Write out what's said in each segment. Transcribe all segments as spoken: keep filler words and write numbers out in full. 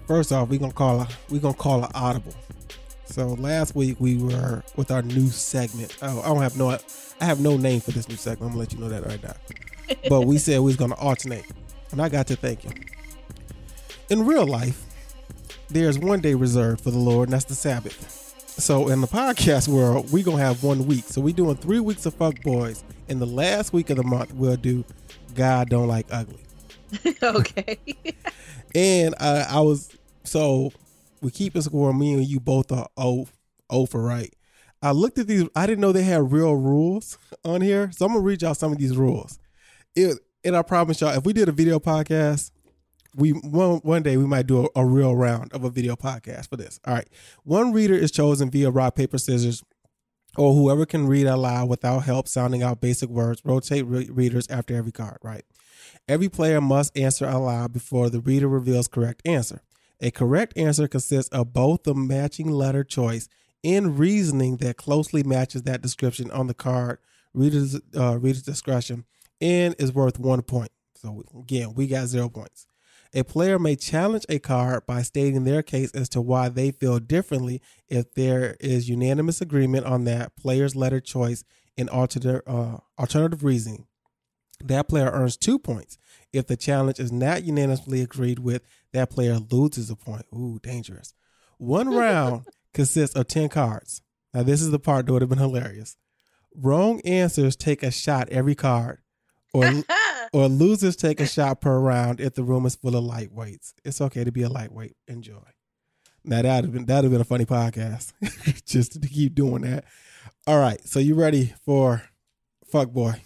First off, we're gonna call a we're gonna call an audible. So last week we were with our new segment. Oh, I don't have no I have no name for this new segment. I'm gonna let you know that right now. But we said we was gonna alternate, and I got to thinking. In real life, there's one day reserved for the Lord, and that's the Sabbath. So in the podcast world, we're gonna have one week. So we're doing three weeks of Fuck Boys. In the last week of the month, we'll do God Don't Like Ugly. Okay. And uh, I was so we keep a score. Me and you both are oh oh for right. I looked at these. I didn't know they had real rules on here, so I'm gonna read y'all some of these rules. It, and I promise y'all, if we did a video podcast, we one one day we might do a, a real round of a video podcast for this. All right, one reader is chosen via rock paper scissors, or whoever can read aloud without help sounding out basic words. Rotate re- readers after every card. Right. Every player must answer aloud before the reader reveals correct answer. A correct answer consists of both the matching letter choice and reasoning that closely matches that description on the card. Reader's uh, reader's discretion and is worth one point. So again, we got zero points. A player may challenge a card by stating their case as to why they feel differently. If there is unanimous agreement on that player's letter choice and alternative uh, alternative reasoning, that player earns two points. If the challenge is not unanimously agreed with, that player loses a point. Ooh, dangerous. One round consists of ten cards. Now, this is the part that would have been hilarious. Wrong answers take a shot every card, or or losers take a shot per round if the room is full of lightweights. It's okay to be a lightweight. Enjoy. Now, that would have been, that would have been a funny podcast, just to keep doing that. All right, so you ready for Fuck Boy?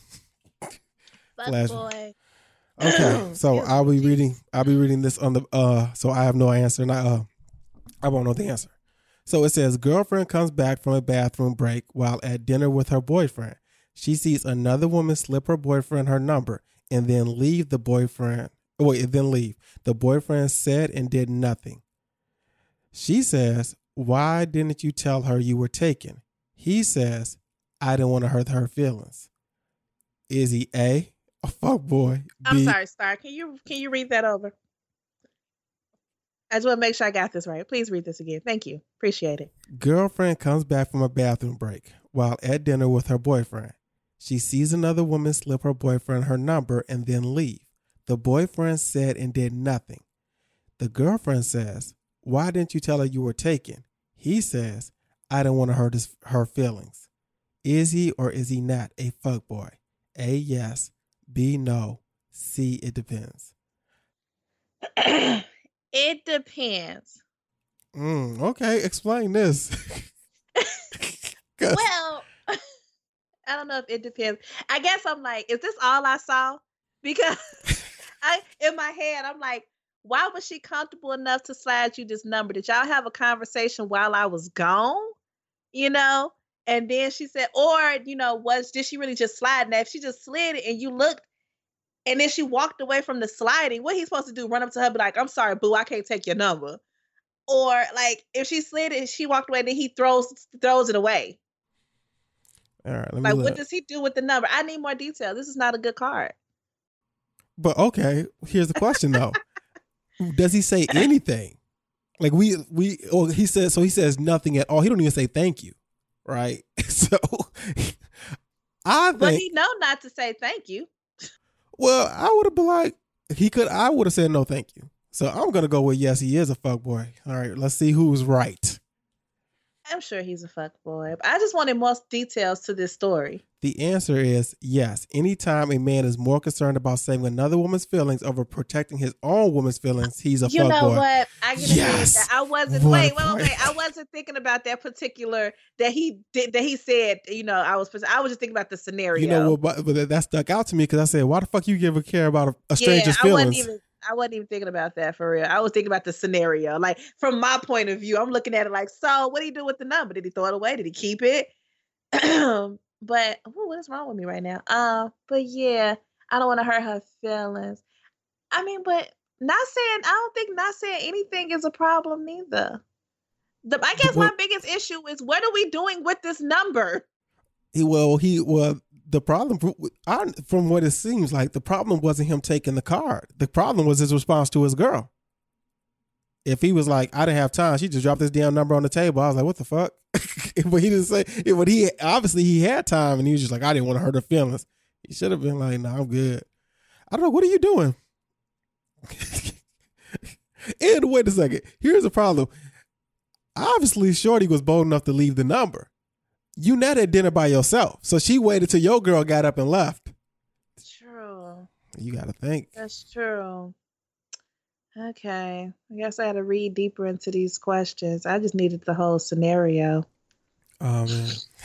Fuck Boy. Okay, so I'll be reading. I'll be reading this on the. Uh, so I have no answer, and I uh, I won't know the answer. So it says, girlfriend comes back from a bathroom break while at dinner with her boyfriend. She sees another woman slip her boyfriend her number and then leave the boyfriend. Oh, wait, then leave. The boyfriend said and did nothing. She says, "Why didn't you tell her you were taken?" He says, "I didn't want to hurt her feelings." Is he A, a fuck boy? I'm B, sorry, Star. Can you can you read that over? I just want to make sure I got this right. Please read this again. Thank you. Appreciate it. Girlfriend comes back from a bathroom break while at dinner with her boyfriend. She sees another woman slip her boyfriend her number and then leave. The boyfriend said and did nothing. The girlfriend says, "Why didn't you tell her you were taken?" He says, "I didn't want to hurt his, her feelings." Is he or is he not a fuckboy? A, yes. B, no. C, it depends. It depends. Mm, okay, explain this. Well, I don't know if it depends. I guess I'm like, is this all I saw? Because I, in my head, I'm like, why was she comfortable enough to slide you this number? Did y'all have a conversation while I was gone? You know? And then she said, or, you know, was, did she really just slide? Now, if she just slid it and you looked, and then she walked away from the sliding, what he's supposed to do? Run up to her and be like, "I'm sorry, boo, I can't take your number." Or like, if she slid it and she walked away, then he throws throws it away. All right, let me like, look. What does he do with the number? I need more detail. This is not a good card. But okay, here's the question though. Does he say anything? Like we we or he says so he says nothing at all. He don't even say thank you. Right? So I think But he know not to say thank you. Well, I would have been like he could I would have said no thank you. So I'm gonna go with yes, he is a fuckboy. All right, let's see who's right. I'm sure he's a fuckboy. I just wanted more details to this story. The answer is yes. Anytime a man is more concerned about saving another woman's feelings over protecting his own woman's feelings, he's a fuckboy. You know boy. what? I can agree yes. with that. I wasn't What wait, wait, wait, wait. I wasn't thinking about that particular that he did that he said, you know, I was I was just thinking about the scenario. You know what, but that stuck out to me because I said, why the fuck you give a care about a, a stranger's yeah, I feelings? Wasn't even, I wasn't even thinking about that for real. I was thinking about the scenario. Like from my point of view, I'm looking at it like, so what did he do with the number? Did he throw it away? Did he keep it? But ooh, what is wrong with me right now? Uh, but yeah, I don't want to hurt her feelings. I mean, but not saying I don't think not saying anything is a problem neither. The, I guess well, my biggest issue is what are we doing with this number? He well, he well, the problem I, from what it seems like, the problem wasn't him taking the card. The problem was his response to his girl. If he was like, I didn't have time, she just dropped this damn number on the table. I was like, what the fuck? But he didn't say, but he obviously he had time, and he was just like, I didn't want to hurt her feelings. He should have been like, no, nah, I'm good. I don't know. What are you doing? And wait a second. Here's the problem. Obviously, Shorty was bold enough to leave the number. You not at dinner by yourself. So she waited till your girl got up and left. True. You got to think. That's true. Okay. I guess I had to read deeper into these questions. I just needed the whole scenario. Oh, man.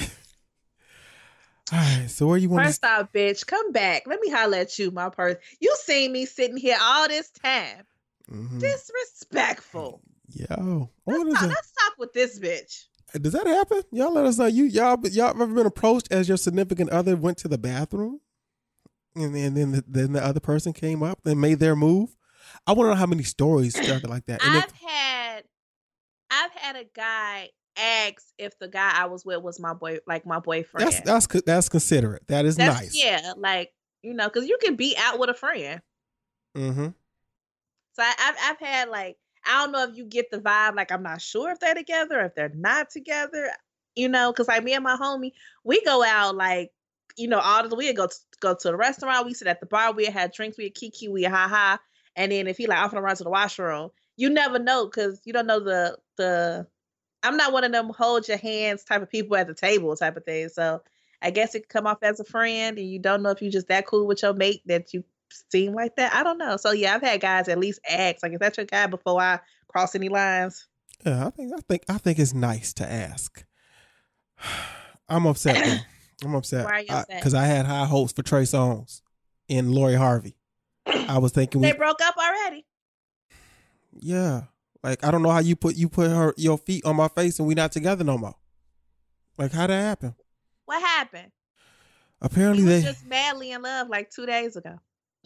All right. So where you want First to... off, bitch, come back. Let me holler at you, my person. You seen me sitting here all this time. Mm-hmm. Disrespectful. Yo. Let's talk, let's talk with this bitch. Does that happen? Y'all let us know. You y'all y'all ever been approached as your significant other went to the bathroom, and then then the, then the other person came up and made their move? I want to know how many stories started like that. And I've if, had, I've had a guy ask if the guy I was with was my boy, like my boyfriend. That's that's that's considerate. That is that's, nice. Yeah, like you know, because you can be out with a friend. Mm-hmm. So I, I've I've had like. I don't know if you get the vibe, like I'm not sure if they're together, if they're not together, you know, because like me and my homie, we go out like, you know, all the we go to, go to the restaurant, we sit at the bar, we had drinks, we had kiki, we had ha ha, and then if he like off and around to the washroom, you never know because you don't know the the. I'm not one of them hold your hands type of people at the table type of thing, so I guess it could come off as a friend, and you don't know if you just that cool with your mate that you. Seem like that. I don't know. So yeah, I've had guys at least ask, like, is that your guy before I cross any lines? Yeah, I think I think I think it's nice to ask. I'm upset though. I'm upset. Why are you upset? Because I, I had high hopes for Trey Songz and Lori Harvey. I was thinking they we, broke up already. Yeah, like I don't know how you put you put her your feet on my face and we not together no more. Like how'd that happen? What happened? Apparently he was they just madly in love like two days ago.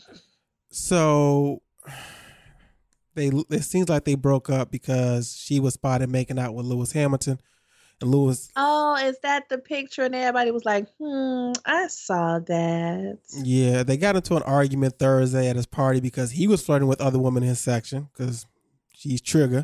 So they it seems like they broke up because she was spotted making out with Lewis Hamilton, and Lewis. Oh, is that the picture? And everybody was like, "Hmm, I saw that." Yeah, they got into an argument Thursday at his party because he was flirting with other women in his section because she's Trigger.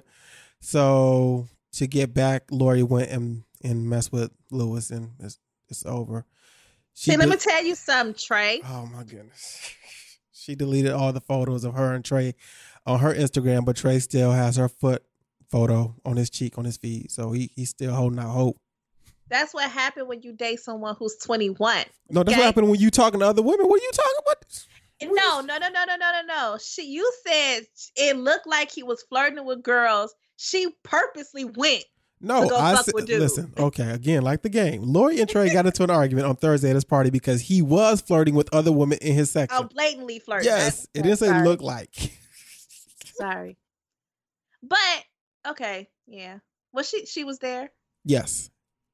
So to get back, Lori went and and messed with Lewis, and it's it's over. She See, did, let me tell you something, Trey. Oh my goodness. She deleted all the photos of her and Trey on her Instagram, but Trey still has her foot photo on his cheek on his feed. So he he's still holding out hope. That's what happened when you date someone who's twenty-one. No, that's okay? What happened when you talking to other women. What are you talking about? No, no, no, no, no, no, no, no. She, you said it looked like he was flirting with girls. She purposely went. No, I said, listen, okay, again, like the game. Lori and Trey got into an argument on Thursday at his party because he was flirting with other women in his section. Oh, blatantly flirting. Yes, it didn't say sorry. Look like. Sorry. But, okay, yeah. Well, she she was there? Yes.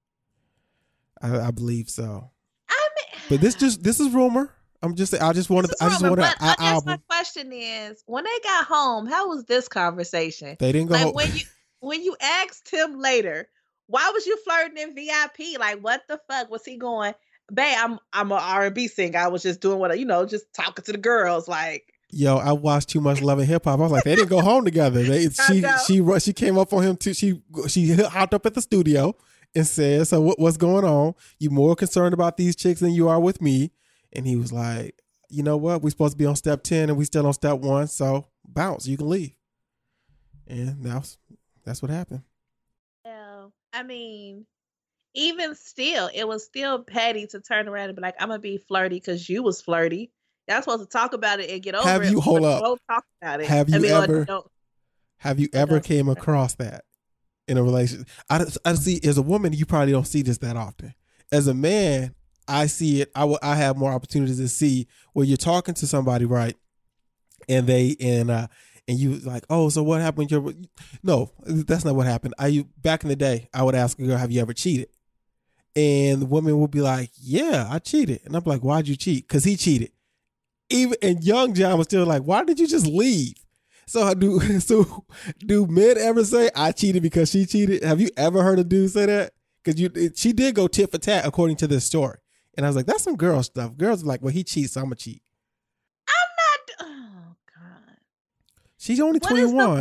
I, I believe so. I mean, but this just, this is rumor. I'm just, I just wanted, I just wanted. But I guess album. My question is, when they got home, how was this conversation? They didn't go like home. When you, When you asked him later, why was you flirting in V I P? Like, what the fuck was he going? Babe, I'm I'm an R and B singer. I was just doing what, you know, just talking to the girls. Like, yo, I watched too much Love and Hip Hop. I was like, they didn't go home together. They, she she she came up on him too. She she hopped up at the studio and said, "So what, what's going on? You more concerned about these chicks than you are with me?" And he was like, "You know what? We're supposed to be on step ten, and we still on step one. So bounce. You can leave." And that was. That's what happened. Yeah, I mean, even still, it was still petty to turn around and be like, "I'm gonna be flirty because you was flirty." Y'all supposed to talk about it and get over have it. You hold up? Don't talk about it. Have you I mean, ever? Don't, have you ever came across that in a relationship? I, I see. As a woman, you probably don't see this that often. As a man, I see it. I will. I have more opportunities to see where you're talking to somebody, right? And they and. uh And you like, oh, so what happened? Your no, that's not what happened. I back in the day, I would ask a girl, have you ever cheated? And the woman would be like, yeah, I cheated. And I'm like, why'd you cheat? Because he cheated. Even and young John was still like, why did you just leave? So I do. So do men ever say I cheated because she cheated? Have you ever heard a dude say that? Because you, it, she did go tit for tat according to this story. And I was like, that's some girl stuff. Girls are like, well, he cheats, so I'm gonna cheat. I'm not. Oh God. She's only twenty-one.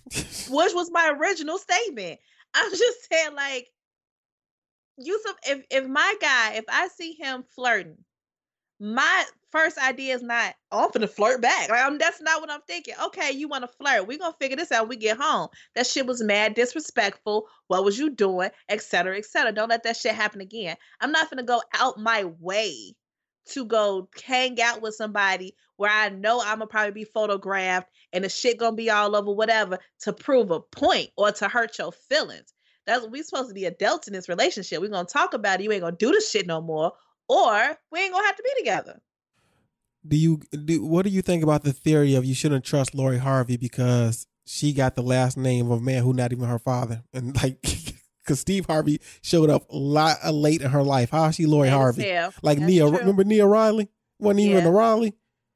which was my original statement. I'm just saying, like, Yusuf, if if my guy, if I see him flirting, my first idea is not, oh, I'm finna flirt back. Like, I'm, that's not what I'm thinking. Okay, you want to flirt? We're gonna figure this out when we get home. That shit was mad disrespectful. What was you doing? Et cetera, et cetera. Don't let that shit happen again. I'm not finna go out my way to go hang out with somebody where I know I'm gonna probably be photographed and the shit gonna be all over whatever to prove a point or to hurt your feelings. That's we supposed to be adults in this relationship. We're gonna talk about it. You ain't gonna do this shit no more, or we ain't gonna have to be together. Do you do? What do you think about the theory of you shouldn't trust Lori Harvey because she got the last name of a man who not even her father, and like because Steve Harvey showed up a lot uh, late in her life. How is she Lori Harvey? Tell. Like That's Nia, true. remember Nia Riley? Wasn't even Yeah. a Riley.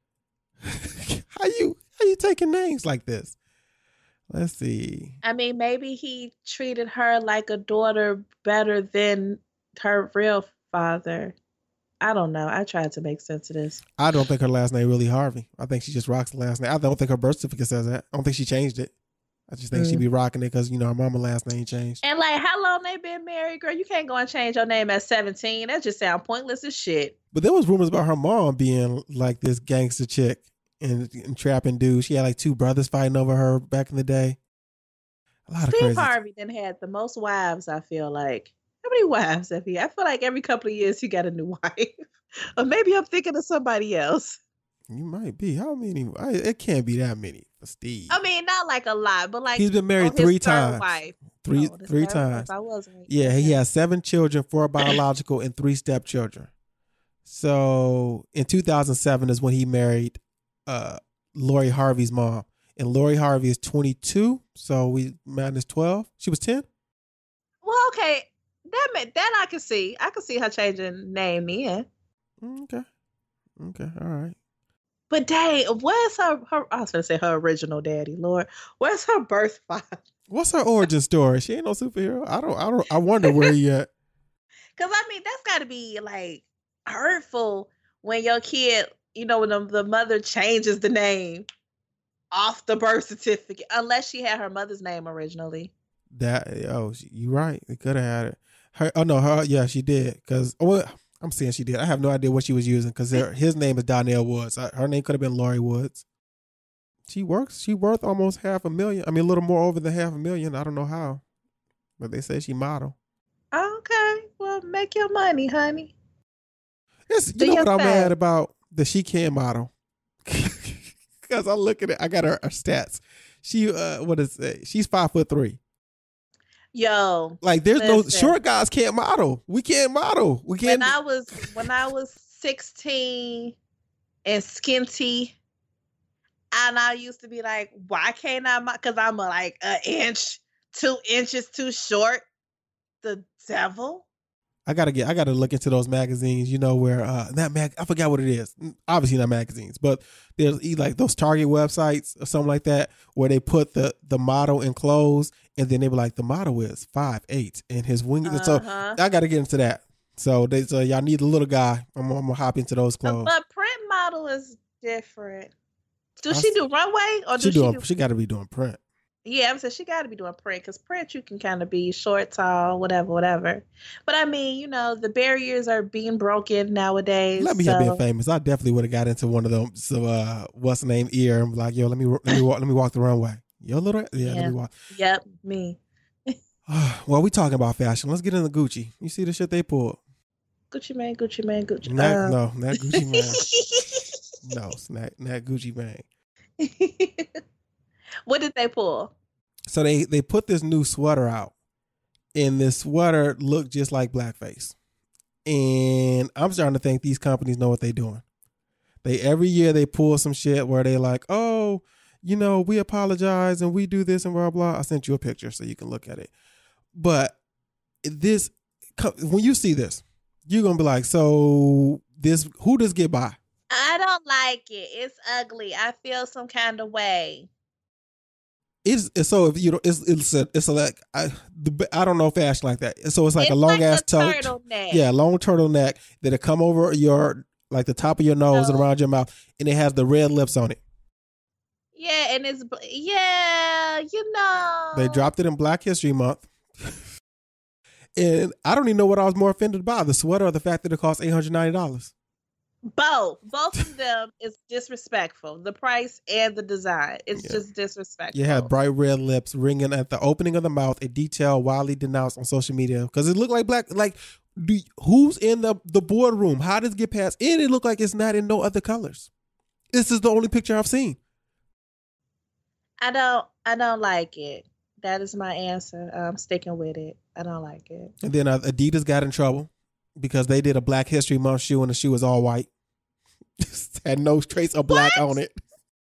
how you how you taking names like this? Let's see. I mean, maybe he treated her like a daughter better than her real father. I don't know. I tried to make sense of this. I don't think her last name really Harvey. I think she just rocks the last name. I don't think her birth certificate says that. I don't think she changed it. I just think Mm. she be rocking it because, you know, her mama last name changed. And like, how long they been married, girl? You can't go and change your name at seventeen. That just sound pointless as shit. But there was rumors about her mom being like this gangster chick and, and trapping dudes. She had like two brothers fighting over her back in the day. A lot of Steve crazy. Harvey then had the most wives, I feel like. How many wives have he? I feel like every couple of years he got a new wife. Or maybe I'm thinking of somebody else. You might be. How many? I, it can't be that many for Steve. I mean, not like a lot, but like He's been married on his three third times. Wife. Three Oh, this three third times. wife, I wasn't. Yeah, he Okay. has seven children, four biological and three stepchildren. So in two thousand seven is when he married uh, Lori Harvey's mom. And Lori Harvey is twenty-two, so we minus twelve. She was ten? Well, okay, that ma- that I can see. I can see her changing name then. Okay. Okay, all right. But dang, where's her, her? I was gonna say her original daddy, Lord. Where's her birth father? What's her origin story? She ain't no superhero. I don't I don't I wonder where he at. Because I mean, that's got to be like hurtful when your kid, you know, when the, the mother changes the name off the birth certificate, unless she had her mother's name originally. That oh, she- you right. They could have had it. Her oh no, her yeah, she did. Cause oh, well, I'm saying she did. I have no idea what she was using because his name is Donnell Woods. Her name could have been Lori Woods. She works. She worth almost half a million. I mean, a little more over than half a million. I don't know how, but they say she model. Okay, well, make your money, honey. It's, Do you know your what I'm thing. mad about? That she can model. Because I look at it, I got her, her stats. She uh, what is it? She's five foot three. Yo, Like there's no Listen. short guys can't model. We can't model. We can't. when I was when I was sixteen and skinty, and I used to be like, why can't I? Because I'm a, like an inch, two inches too short. The devil. I gotta get. I gotta look into those magazines. You know where uh, that mag. I forgot what it is. Obviously not magazines, but there's e- like those Target websites or something like that where they put the the model in clothes, and then they were like, the model is five eight, and his wing. So Uh-huh. I gotta get into that. So they so y'all need a little guy. I'm, I'm gonna hop into those Uh, clothes. But print model is different. Do I she s- do runway or She do she doing. do? She got to be doing print. Yeah, I'm saying she got to be doing print because print you can kind of be short, tall, whatever, whatever. But I mean, you know, the barriers are being broken nowadays. Let me so. have been famous. I definitely would have got into one of them. So uh, what's the name? Ear. I'm like, yo, let me let me walk. Let me walk the runway. Yo, little. Yeah, let Yeah. me walk. Yep, me. Well, we talking about fashion. Let's get into Gucci. You see the shit they pulled? Gucci man, Gucci man, Gucci. Not, uh, no, not Gucci man. No, it's not, not Gucci man. What did they pull? So they they put this new sweater out, and this sweater looked just like blackface. And I'm starting to think these companies know what they're doing. They every year they pull some shit where they like, oh, you know, we apologize and we do this and blah blah. I sent you a picture so you can look at it. But this, when you see this, you're gonna be like, so this, who does get by? I don't like it. It's ugly. I feel some kind of way. It's, it's so if you know it's it's a, it's a like I the, I don't know fashion like that. So it's like It's a long like ass a tote, turtleneck. yeah, long turtleneck that'll come over your like the top of your nose and No. around your mouth, and it has the red lips on it. Yeah, and it's bl- yeah, you know. They dropped it in Black History Month. And I don't even know what I was more offended by, the sweater or the fact that it cost eight hundred ninety dollars. Both. Both of them is disrespectful. The price and the design. It's Yeah. just disrespectful. You had bright red lips ringing at the opening of the mouth, a detail widely denounced on social media because it looked like black. Like, do, who's in the, the boardroom? How does it get past? And it looked like it's not in no other colors. This is the only picture I've seen. I don't I don't like it. That is my answer. I'm sticking with it. I don't like it. And then uh, Adidas got in trouble because they did a Black History Month shoe and the shoe was all white. Had no trace of black What? on it.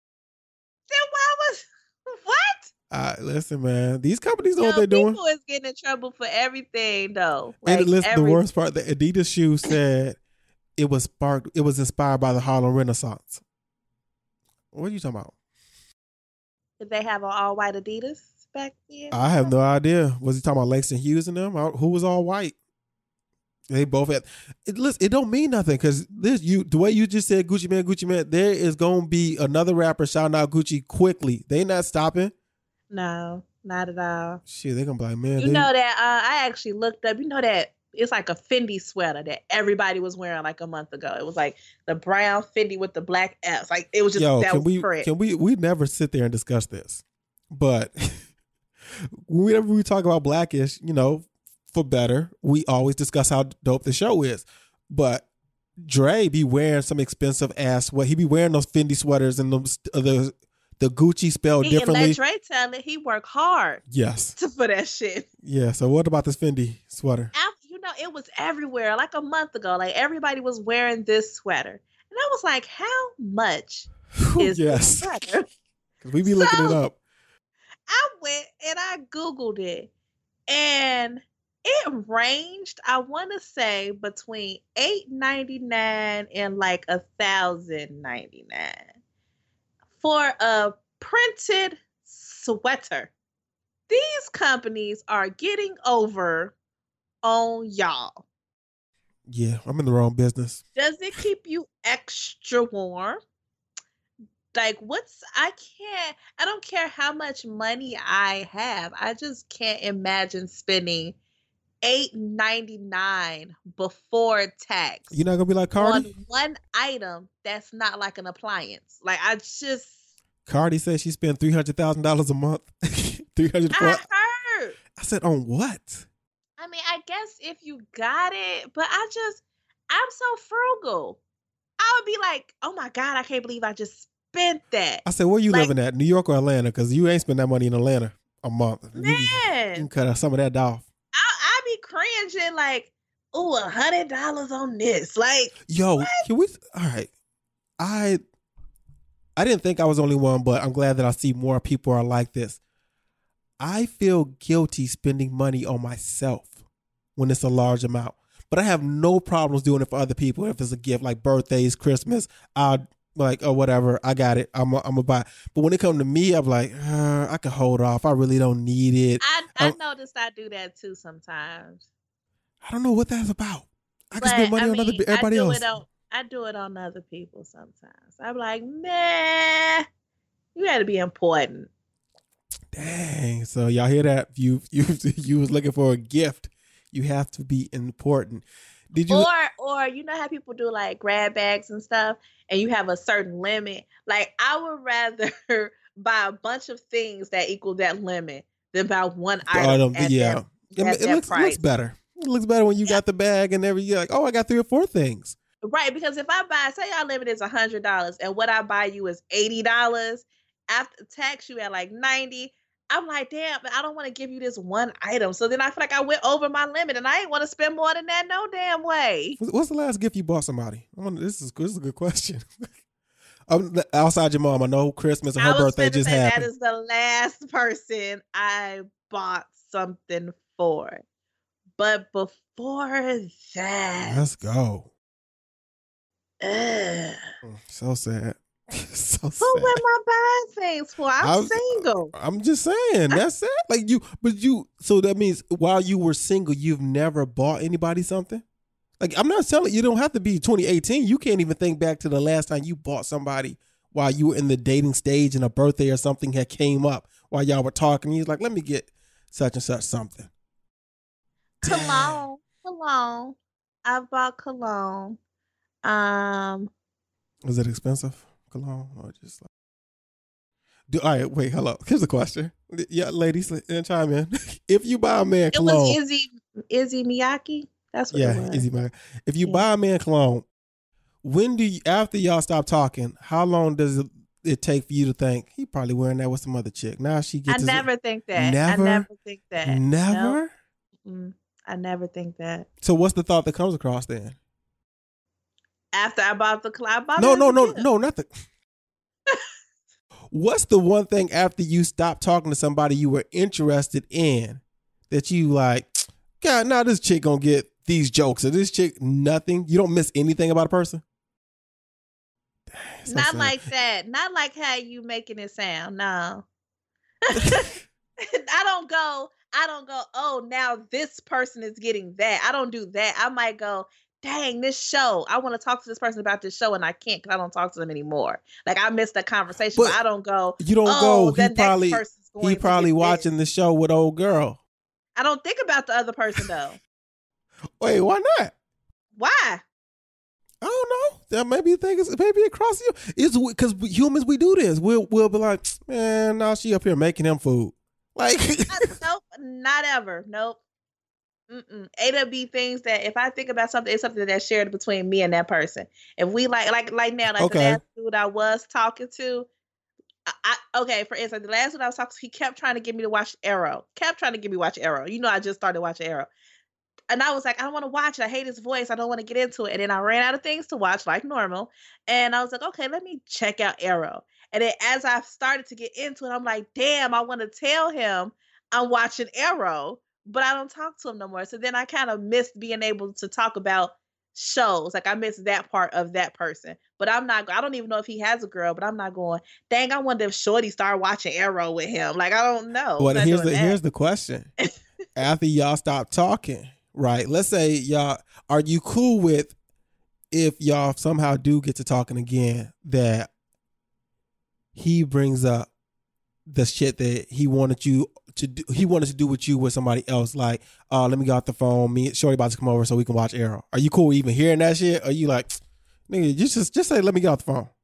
Then why was what? Uh, listen, man, these companies know Yo, what they're doing. people is getting in trouble for everything though. And Like, listen, the every- worst part, the Adidas shoe said it was sparked. It was inspired by the Harlem Renaissance. What are you talking about? Did they have an all white Adidas back then? I have no idea. Was he talking about Langston Hughes and them? Who was all white? They both had. It, listen, it don't mean nothing because this you the way you just said Gucci Man, Gucci Man. There is gonna be another rapper shouting out Gucci quickly. They not stopping. No, not at all. Shit, they gonna be like, man. You they, know that uh, I actually looked up. You know that it's like a Fendi sweater that everybody was wearing like a month ago. It was like the brown Fendi with the black F's. Like it was just Yo, that can was we correct. can we we never sit there and discuss this, but whenever we talk about Blackish, you know, for better, we always discuss how dope the show is. But Dre be wearing some expensive ass what he be wearing those Fendi sweaters and those uh, the the Gucci spelled he, differently. And let Dre tell it he worked hard Yes, to, for that shit. yeah. So what about this Fendi sweater? Af- You know, it was everywhere. Like a month ago, like everybody was wearing this sweater, and I was like, "How much is yes, this sweater?" 'Cause we be looking it So- up. I went and I Googled it, and it ranged, I want to say, between eight ninety-nine and like a thousand ninety-nine for a printed sweater. These companies are getting over on y'all. Yeah, I'm in the wrong business. Does it keep you extra warm? Like, what's, I can't, I don't care how much money I have. I just can't imagine spending eight ninety-nine before tax You're not gonna be like on Cardi. one item that's not like an appliance. Like, I just, Cardi said she spent three hundred thousand dollars a month. Three hundred. I heard. I said on what? I mean, I guess if you got it, but I just, I'm so frugal. I would be like, oh my God, I can't believe I just spent that. I said, where you Like- living at? New York or Atlanta? Because you ain't spend that money in Atlanta a month. You, you Man, can cut some of that off. I, I be cringing like, oh, a hundred dollars on this. Like, Yo, What? can we? All right. I I didn't think I was the only one, but I'm glad that I see more people are like this. I feel guilty spending money on myself when it's a large amount, but I have no problems doing it for other people. If it's a gift like birthdays, Christmas, I'll like or whatever. I got it. I'm a, I'm a buy. But when it comes to me, I'm like, uh, I can hold off. I really don't need it. I, I Oh. noticed I do that too sometimes. I don't know what that's about. I can But spend money I on other mean, everybody I do else. It on, I do it on other people sometimes. I'm like, man, you got to be important. Dang. So y'all hear that? You you you was looking for a gift. You have to be important. Did you? Or, or you know how people do like grab bags and stuff, and you have a certain limit. Like, I would rather buy a bunch of things that equal that limit than buy one item. item, at yeah. that, It, at it that looks, it price. looks better. It looks better when you got the bag and every. You're like, oh, I got three or four things. Right, because if I buy, say our limit is a hundred dollars, and what I buy you is eighty dollars, after tax you at like ninety. I'm like, damn, I don't want to give you this one item. So then I feel like I went over my limit, and I ain't want to spend more than that no damn way. What's what's the last gift you bought somebody? I wonder, this is this is a good question. um, outside your mom, I know Christmas and I her was birthday finna just say happened. that is the last person I bought something for. But before that, Let's go. ugh, Mm, So sad. so who sad. am I buying things for? I'm I'm- single. I'm just saying that's it. Like you, but you. So that means while you were single, you've never bought anybody something. Like I'm not telling you, don't have to be twenty eighteen. You can't even think back to the last time you bought somebody while you were in the dating stage and a birthday or something had came up while y'all were talking. He's like, let me get such and such something. Cologne. Cologne. I bought cologne. Um, Was it expensive, cologne, or just like? Do all right? Wait, hello. Here's a question. Yeah, ladies, chime in. If you buy a man it cologne, was Izzy Izzy Miyake. That's what it yeah, was. easy man. If you Yeah. buy a man cologne, when do you, after y'all stop talking, how long does it, it take for you to think he probably wearing that with some other chick? Now she I gets. his- never think that. Never? I never think that. Never. Nope. Mm, I never think that. So what's the thought that comes across then? After I bought the club, I bought No, it no, as a no, gift. no, nothing. What's the one thing after you stopped talking to somebody you were interested in that you like, God, now this chick gonna get these jokes or this chick nothing? You don't miss anything about a person? Dang, so Not sad. like that. Not like how you making it sound. No. I don't go, I don't go, oh, now this person is getting that. I don't do that. I might go, dang, this show. I want to talk to this person about this show and I can't because I don't talk to them anymore. Like I missed the conversation, but, But I don't go, You don't oh, go. the He next probably person's going he to probably get watching this. the show with old girl. I don't think about the other person though. Wait, why not? Why? I don't know. That maybe you think it's maybe across you. It's because humans we do this. We'll we'll be like, man, now she up here making him food. Like Not, nope, not ever. Nope. Mm-mm. It'll be things that if I think about something, it's something that's shared between me and that person. If we like, like, like now, like Okay. the last dude I was talking to, I, I okay, for instance, the last dude I was talking to, he kept trying to get me to watch Arrow. Kept trying to get me to watch Arrow. You know, I just started watching Arrow. And I was like, I don't want to watch it. I hate his voice. I don't want to get into it. And then I ran out of things to watch like normal. And I was like, okay, let me check out Arrow. And then as I started to get into it, I'm like, damn, I want to tell him I'm watching Arrow, but I don't talk to him no more. So then I kind of missed being able to talk about shows. Like I missed that part of that person. But I'm not, I don't even know if he has a girl, but I'm not going, dang, I wonder if Shorty started watching Arrow with him. Like, I don't know. But I'm not here's the doing that. here's the question. After y'all stop talking, right? Let's say y'all are you cool with if y'all somehow do get to talking again that he brings up the shit that he wanted you to do, he wanted to do with you with somebody else, like, uh, let me get off the phone, me Shorty about to come over so we can watch Arrow. Are you cool with even hearing that shit? Or are you like, nigga, just just just say let me get off the phone?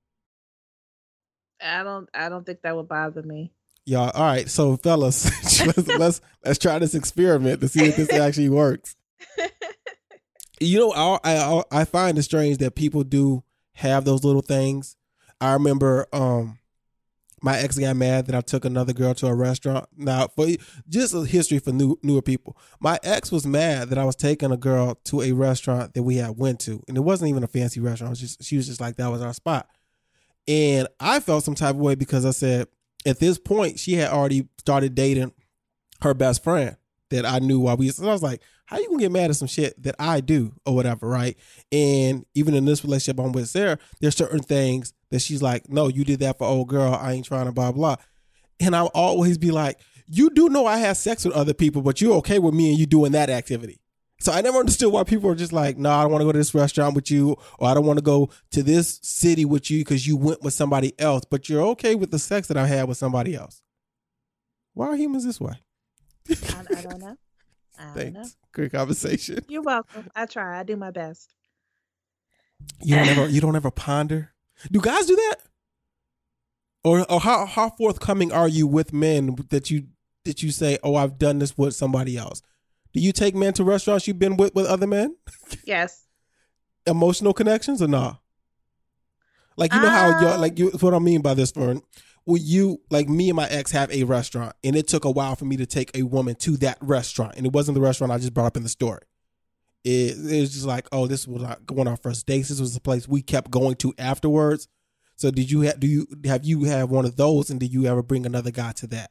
I don't I don't think that would bother me. Y'all, all right, so fellas, let's, let's let's try this experiment to see if this actually works. You know, I, I I find it strange that people do have those little things. I remember um, my ex got mad that I took another girl to a restaurant. Now, for just a history for new newer people, my ex was mad that I was taking a girl to a restaurant that we had went to, and it wasn't even a fancy restaurant. It was just she was just like that was our spot, and I felt some type of way because I said at this point she had already started dating her best friend that I knew while we. So I was like, how you gonna get mad at some shit that I do or whatever, right? And even in this relationship I'm with Sarah, there's certain things that she's like, no, you did that for old girl. I ain't trying to blah, blah. And I'll always be like, you do know I have sex with other people, but you're okay with me and you doing that activity. So I never understood why people are just like, no, I don't want to go to this restaurant with you, or I don't want to go to this city with you because you went with somebody else, but you're okay with the sex that I had with somebody else. Why are humans this way? I, I don't know. I don't Thanks. know. Great conversation. You're welcome. I try. I do my best. You don't ever you don't ever ponder? Do guys do that? Or or how how forthcoming are you with men that you that you say, oh, I've done this with somebody else? Do you take men to restaurants you've been with with other men? Yes. Emotional connections or not? Like, you know how y'all, like, you, what I mean by this, Fern, well, you, like me and my ex have a restaurant, and it took a while for me to take a woman to that restaurant, and it wasn't the restaurant I just brought up in the story. It, it was just like, oh, this was not going on our first dates. This was the place we kept going to afterwards. So did you have, do you, have you have one of those, and did you ever bring another guy to that?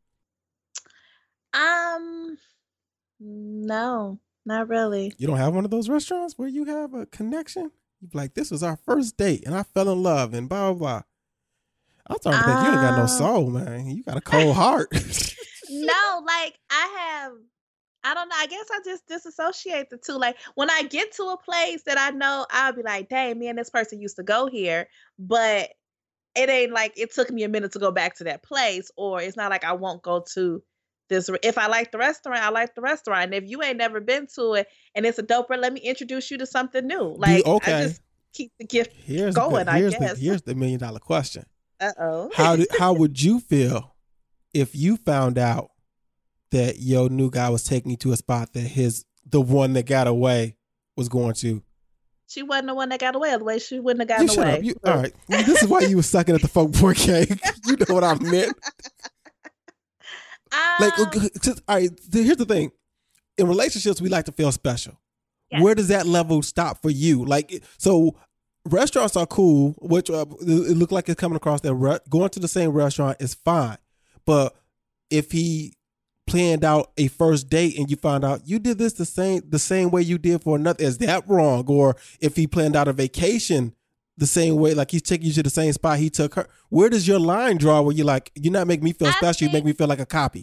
Um, no, not really. You don't have one of those restaurants where you have a connection? You're like, this was our first date, and I fell in love, and blah, blah, blah. I'm starting to think you ain't got no soul, man. You got a cold heart. No, like I have, I don't know. I guess I just disassociate the two. Like when I get to a place that I know, I'll be like, dang, me and this person used to go here. But it ain't like it took me a minute to go back to that place, or it's not like I won't go to this. If I like the restaurant, I like the restaurant. And if you ain't never been to it and it's a doper, let me introduce you to something new. Like, Do, okay. I just keep the gift here's going, the, here's I guess. The, here's the million dollar question. Uh-oh. How do, how would you feel if you found out that your new guy was taking you to a spot that his the one that got away was going to? She wasn't the one that got away. Otherwise, she wouldn't have gotten you shut away. Up. You, all right. Well, this is why you were sucking at the folk boy cake. You know what I meant. Um, Like, just, all right, here's the thing. In relationships, we like to feel special. Yes. Where does that level stop for you? Like, so restaurants are cool, which uh, it look like it's coming across that re- going to the same restaurant is fine. But if he planned out a first date and you found out you did this the same the same way you did for another, is that wrong? Or if he planned out a vacation the same way, like he's taking you to the same spot he took her, where does your line draw where you're like, you're not making me feel I special, you think- make me feel like a copy?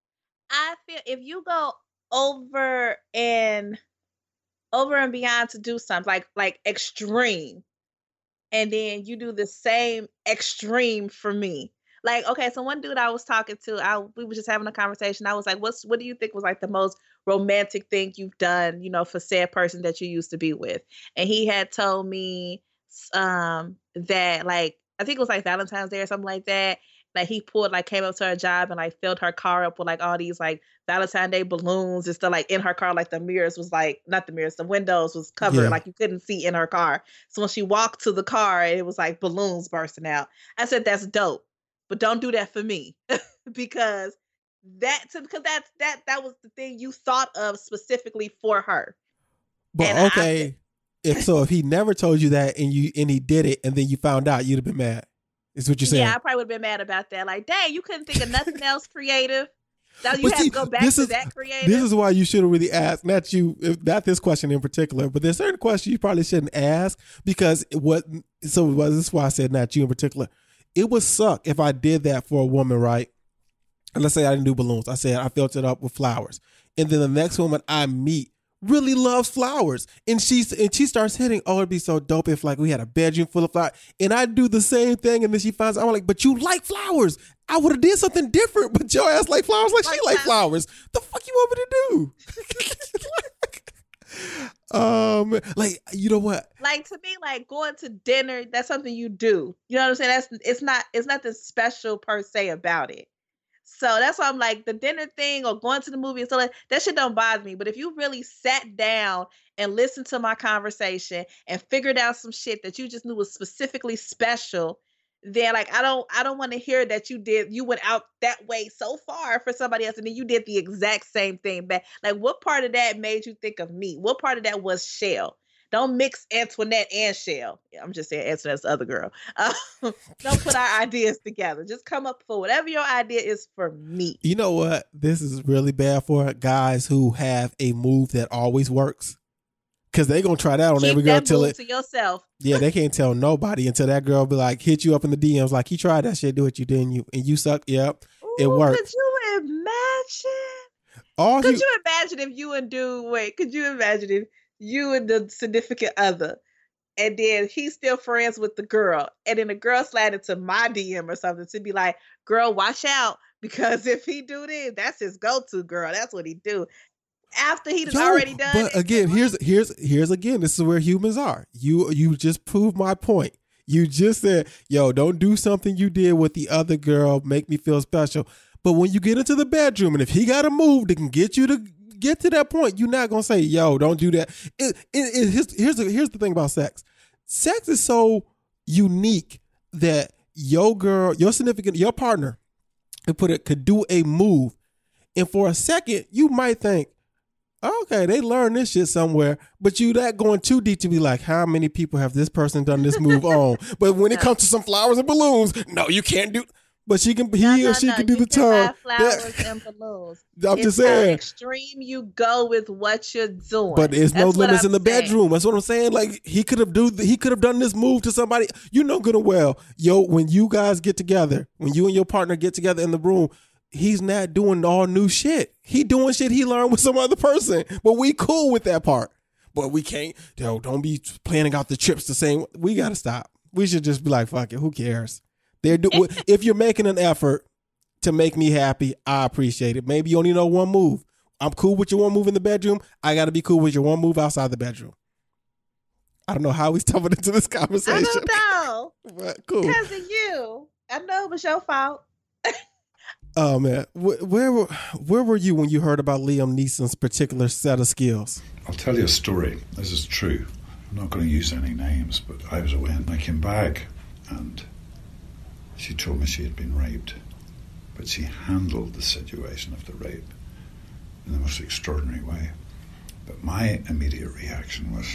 I feel if you go over and over and beyond to do something like like extreme, and then you do the same extreme for me. Like, okay, so one dude I was talking to, I we were just having a conversation. I was like, "What's what do you think was like the most romantic thing you've done, you know, for said person that you used to be with?" And he had told me um that like I think it was like Valentine's Day or something like that. Like he pulled like came up to her job and like filled her car up with like all these like Valentine's Day balloons and stuff like in her car. Like the mirrors was like not the mirrors, the windows was covered, Yeah. like you couldn't see in her car. So when she walked to the car, it was like balloons bursting out. I said, "That's dope, but don't do that for me," because that because that's that that was the thing you thought of specifically for her. But And I- okay, if so, if he never told you that and you and he did it and then you found out, you'd have been mad. Is what you're saying? Yeah, I probably would have been mad about that. Like, dang, you couldn't think of nothing else creative. Now you But have see, to go back this to is- that creative. This is why you shouldn't really ask. Not you, if- not this question in particular, but there's certain questions you probably shouldn't ask because what. So well, this is why I said not you in particular. It would suck if I did that for a woman, right? And let's say I didn't do balloons. I said I filled it up with flowers, and then the next woman I meet really loves flowers, and she's and she starts hitting. Oh, it'd be so dope if like we had a bedroom full of flowers, and I do the same thing, and then she finds out I'm like, but you like flowers. I would have did something different, but your ass like flowers, like, Like she like that. flowers. The fuck you want me to do? um, like you know what? Like to me, like going to dinner, that's something you do. You know what I'm saying? That's it's not it's nothing special per se about it. So that's why I'm like the dinner thing or going to the movie and stuff like that shit don't bother me. But if you really sat down and listened to my conversation and figured out some shit that you just knew was specifically special, then like I don't I don't want to hear that you did you went out that way so far for somebody else and then you did the exact same thing back. Like what part of that made you think of me? What part of that was Shell? Don't mix Antoinette and Shell. Yeah, I'm just saying Antoinette's the other girl. Uh, don't put our ideas together. Just come up for whatever your idea is for me. You know what? This is really bad for guys who have a move that always works. Cause they gonna try that on Keep every girl that till move it. to yourself. Yeah, they can't tell nobody until that girl be like, hit you up in the D Ms like, he tried that shit, do it, you didn't you? And you suck. Yep, it Ooh, worked. Could you imagine? All Could you, you imagine if you and dude wait? Could you imagine if you and the significant other, and then he's still friends with the girl, and then the girl slide into my D M or something to be like, "Girl, watch out because if he do this, that's his go-to girl. That's what he do." After he's Yo, already done. but it. again, here's here's here's again. This is where humans are. You you just proved my point. You just said, "Yo, don't do something you did with the other girl. Make me feel special." But when you get into the bedroom, and if he got a move that can get you to get to that point, you're not gonna say, "Yo, don't do that." It, it, it, here's here's the, here's the thing about sex. Sex is so unique that your girl, your significant, your partner, could put it could do a move, and for a second, you might think, okay, they learned this shit somewhere, but you not going too deep to be like, how many people have this person done this move on? But when it No. comes to some flowers and balloons, no, you can't do. But she can, he No, or no, she no, can do you the tongue. buy flowers and balloons. I'm It's just how saying. extreme you go with what you're doing. But there's no That's what limits I'm in the saying. bedroom. That's what I'm saying. Like he could have do, he could have done this move to somebody. You know good and well, yo, when you guys get together, when you and your partner get together in the room, he's not doing all new shit. He doing shit he learned with some other person. But we cool with that part. But we can't, yo, don't be planning out the trips the same. We got to stop. We should just be like, fuck it. Who cares? They're do- if you're making an effort to make me happy, I appreciate it. Maybe you only know one move. I'm cool with your one move in the bedroom. I got to be cool with your one move outside the bedroom. I don't know how we stumbled into this conversation. I don't know. But cool. Because of you. I know it was your fault. Oh, man. Where, where, were, where were you when you heard about Liam Neeson's particular set of skills? I'll tell you a story. This is true. I'm not going to use any names, but I was away and I came back and she told me she had been raped. But she handled the situation of the rape in the most extraordinary way. But my immediate reaction was,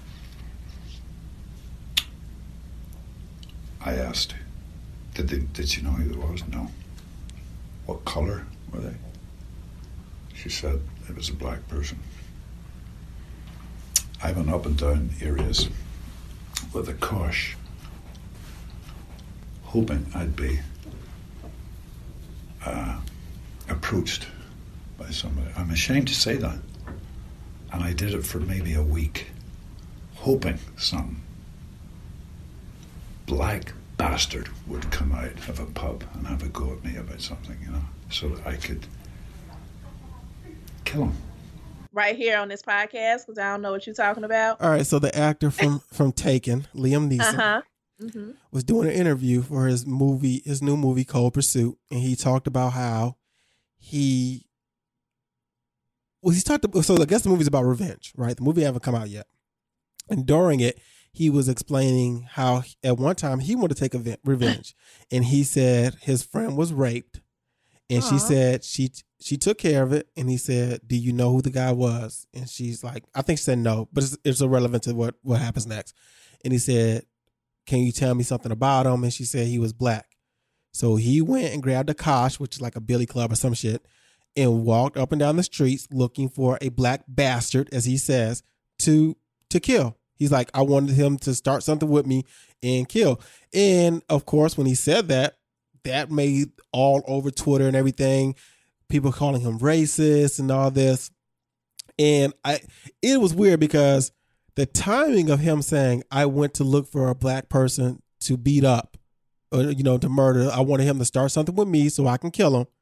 I asked, did they, did she know who it was? No. What colour were they? She said it was a black person. I went up and down areas with a cosh, hoping I'd be uh, approached by somebody. I'm ashamed to say that. And I did it for maybe a week, hoping some black bastard would come out of a pub and have a go at me about something, you know, so that I could kill him. Right here on this podcast, because I don't know what you're talking about. All right, so the actor from, from Taken, Liam Neeson, uh-huh. mm-hmm. was doing an interview for his movie, his new movie, Cold Pursuit, and he talked about how he, well, he talked about, so I guess the movie's about revenge, right? The movie hasn't come out yet. And during it, he was explaining how at one time he wanted to take a revenge. And he said his friend was raped. And Aww. she said she she took care of it. And he said, do you know who the guy was? And she's like, I think she said no, but it's, it's irrelevant to what, what happens next. And he said, can you tell me something about him? And she said he was black. So he went and grabbed a kosh, which is like a billy club or some shit, and walked up and down the streets looking for a black bastard, as he says, to to kill. He's like, I wanted him to start something with me and kill. And of course, when he said that, that made all over Twitter and everything, people calling him racist and all this. And I, it was weird because the timing of him saying, I went to look for a black person to beat up, or, you know, to murder. I wanted him to start something with me so I can kill him.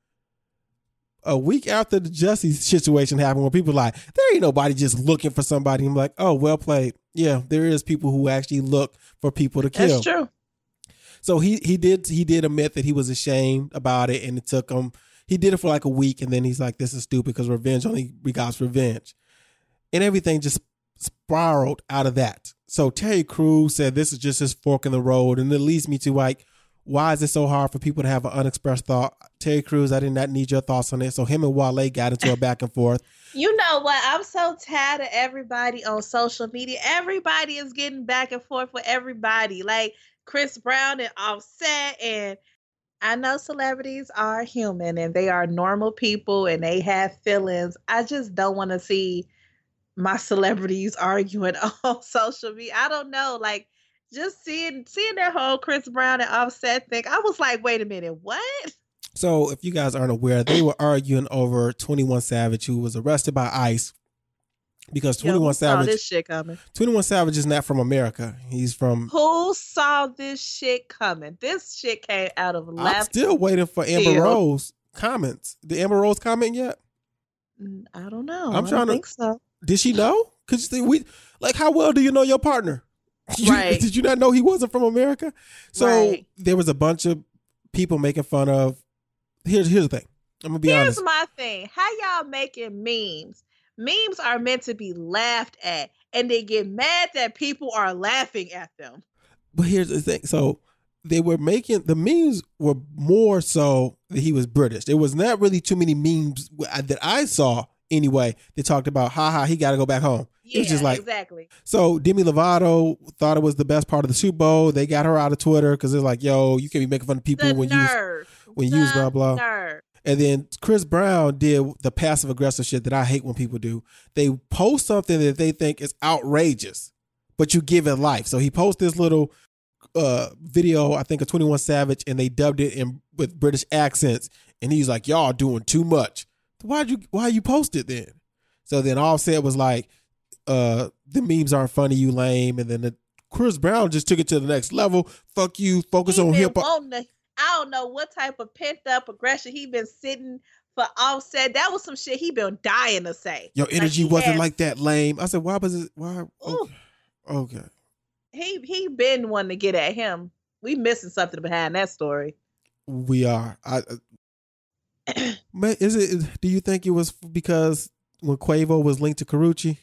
A week after the Jussie situation happened, where people were like, there ain't nobody just looking for somebody. I'm like, oh, well played. Yeah, there is people who actually look for people to kill. That's true. So he he did he did admit that he was ashamed about it, and it took him. He did it for like a week, and then he's like, this is stupid because revenge only begots revenge, and everything just spiraled out of that. So Terry Crews said this is just his fork in the road, and it leads me to like, why is it so hard for people to have an unexpressed thought? Terry Crews, I did not need your thoughts on it. So him and Wale got into a back and forth. You know what? I'm so tired of everybody on social media. Everybody is getting back and forth with everybody. Like Chris Brown and Offset. And I know celebrities are human and they are normal people and they have feelings. I just don't want to see my celebrities arguing on social media. I don't know. Like, just seeing seeing that whole Chris Brown and Offset thing, I was like, wait a minute, what? So if you guys aren't aware, they were arguing over twenty-one Savage, who was arrested by ICE because twenty-one Savage, this shit coming. twenty-one Savage is not from America. He's from. Who saw this shit coming? This shit came out of left. I'm still waiting for Amber field. Rose comments. Did Amber Rose comment yet? I don't know. I'm I trying don't to. think so. Did she know? Cause we like, how well do you know your partner? You, right. Did you not know he wasn't from America? So right. there was a bunch of people making fun of. Here's here's the thing. I'm gonna be here's honest. Here's my thing. How y'all making memes? Memes are meant to be laughed at, and they get mad that people are laughing at them. But here's the thing. So they were making the memes were more so that he was British. There was not really too many memes that I saw anyway. They talked about, haha, he got to go back home. Yeah, it was just like, exactly. So Demi Lovato thought it was the best part of the Super Bowl. They got her out of Twitter because they're like, yo, you can't be making fun of people the when nerve. you when the you use blah blah. Nerve. And then Chris Brown did the passive aggressive shit that I hate when people do. They post something that they think is outrageous, but you give it life. So he posted this little uh, video, I think of twenty-one Savage, and they dubbed it in with British accents. And he's like, y'all doing too much. Why'd you why you post it then? So then Offset was like, uh, the memes aren't funny, you lame. And then the Chris Brown just took it to the next level. Fuck you. Focus He on been hip hop. wanting to- I don't know what type of pent up aggression he been sitting for Offset. That was some shit he been dying to say. Your energy he wasn't had- like that, lame. I said, why was it? Why? Okay. Ooh. okay. He he been wanting to get at him. We missing something behind that story. We are. I. Uh, man, is it? Do you think it was because when Quavo was linked to Karrueche?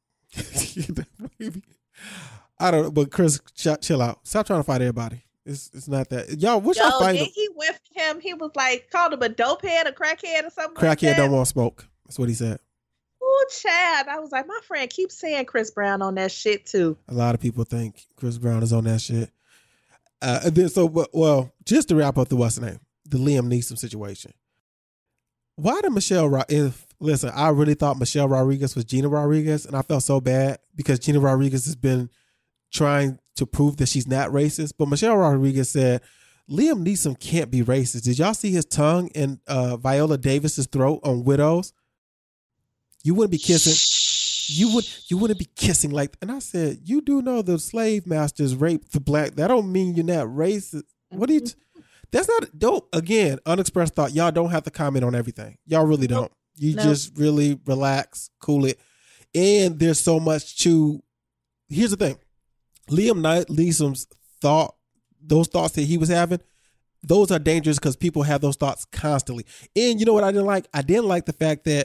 Maybe. I don't know, but Chris, ch- chill out. Stop trying to fight everybody. It's it's not that. Y'all, what y'all Yo, fighting? then he went for him. He was like, called him a dope head, a crackhead, or something. Crackhead like that. don't want smoke. That's what he said. Ooh, Chad. I was like, my friend keeps saying Chris Brown on that shit too. A lot of people think Chris Brown is on that shit. Uh, and then so, but, well, just to wrap up the what's the name, the Liam Neeson situation. Why did Michelle? Ro- if listen, I really thought Michelle Rodriguez was Gina Rodriguez, and I felt so bad because Gina Rodriguez has been trying to prove that she's not racist. But Michelle Rodriguez said Liam Neeson can't be racist. Did y'all see his tongue in uh, Viola Davis's throat on Widows? You wouldn't be kissing. You would you wouldn't be kissing like. And I said, you do know the slave masters raped the black. That don't mean you're not racist. What do you? T- that's not. Don't again. Unexpressed thought. Y'all don't have to comment on everything. Y'all really don't. You Nope. just really relax, cool it. And there's so much to. Here's the thing. Liam Neeson's thought, those thoughts that he was having, those are dangerous because people have those thoughts constantly. And you know what I didn't like? I didn't like the fact that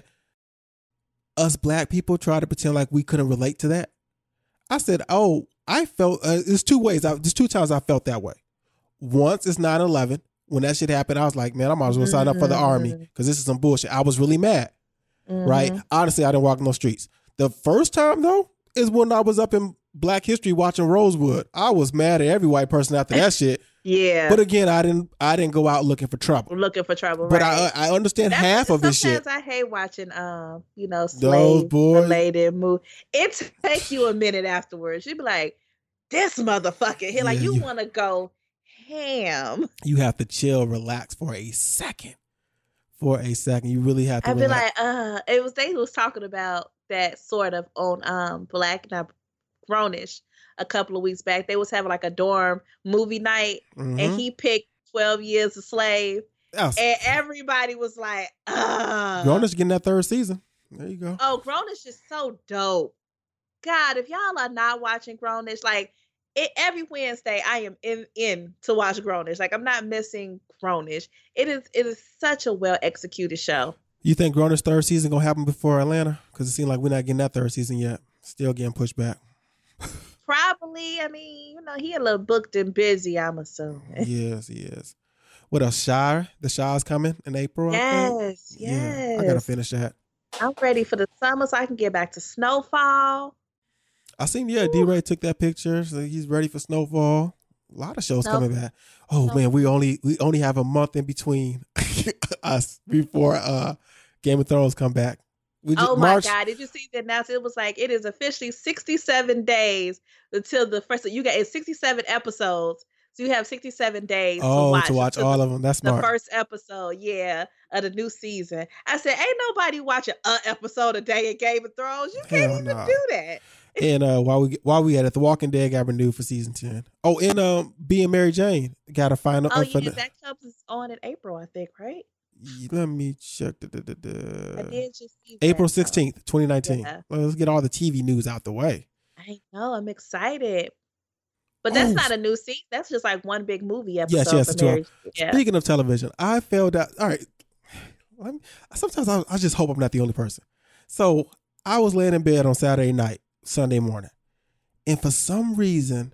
us black people try to pretend like we couldn't relate to that. I said, oh, I felt, uh, there's two ways, I, there's two times I felt that way. Once it's nine eleven. When that shit happened, I was like, man, I might as well sign up for the army because this is some bullshit. I was really mad, Mm-hmm. right? Honestly, I didn't walk no streets. The first time, though, is when I was up in Black History watching Rosewood. I was mad at every white person after that shit. Yeah. But again, I didn't I didn't go out looking for trouble. Looking for trouble, But right? I I understand That's- half of this shit. Sometimes I hate watching, um, you know, Those slave boys. related move. It takes you a minute afterwards. You'd be like, "This motherfucker here!" Like Yeah, you you- want to go ham. You have to chill, relax for a second. For a second. You really have to I'd be relax. like, "Uh," it was they was talking about that sort of on um Black and Grownish a couple of weeks back. They was having like a dorm movie night, Mhm. and he picked twelve Years a Slave, Yes. and everybody was like, "Uh." Grownish getting that third season. There you go. Oh, Grownish is so dope. God, if y'all are not watching Grownish, like it, every Wednesday, I am in in to watch Grownish. Like I'm not missing Grownish. It is it is such a well executed show. You think Grownish third season gonna happen before Atlanta? Because it seems like we're not getting that third season yet. Still getting pushed back. Probably, I mean, you know, he a little booked and busy, I'm assuming. Yes, he is. What else? Shire. The Shire's coming in April. I think. Yes, yes. Yeah, I gotta finish that. I'm ready for the summer so I can get back to Snowfall. I seen, yeah, D-Ray took that picture, so he's ready for Snowfall. A lot of shows Snow- coming back. Oh Snow- man, we only we only have a month in between us before uh Game of Thrones come back. We just, Oh my March, God! Did you see the announcement? It was like it is officially sixty-seven days until the first. You got it's sixty-seven episodes, so you have sixty-seven days Oh, to watch, to watch until all the, of them. That's the smart. first episode, yeah, of the new season. I said, ain't nobody watching an episode a day in Game of Thrones. You can't Hell even nah. do that. And uh, while we while we at it, The Walking Dead got renewed for season ten. Oh, and um, Being Mary Jane got a final. Oh uh, for yeah, the- that comes on in April, I think, right? Let me check. Da, da, da, I da. did just see that, April so sixteenth, twenty nineteen. Yeah. Well, let's get all the T V news out the way. I know, I'm excited. But that's Oh, not a new season. That's just like one big movie episode. Yes, yes, for it's twelve. Mary. Yeah. Speaking of television, I found out. All right, let me, sometimes I, I just hope I'm not the only person. So I was laying in bed on Saturday night, Sunday morning, and for some reason,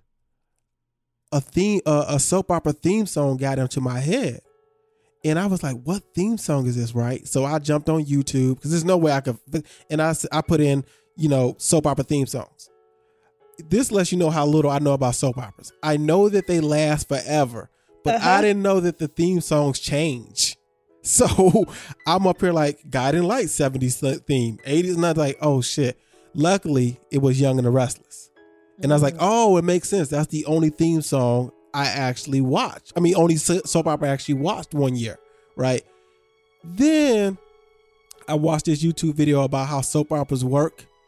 a theme, uh, a soap opera theme song got into my head, and I was like, "What theme song is this?" Right? So I jumped on YouTube because there's no way I could, and I s- I put in, you know, soap opera theme songs. This lets you know how little I know about soap operas. I know that they last forever, but Uh-huh. I didn't know that the theme songs change. So I'm up here like, God didn't like seventies theme, eighties, and I was like, oh shit. Luckily, it was Young and the Restless. And I was like, oh, it makes sense. That's the only theme song I actually watched. I mean, only so- soap opera I actually watched one year, right? Then I watched this YouTube video about how soap operas work.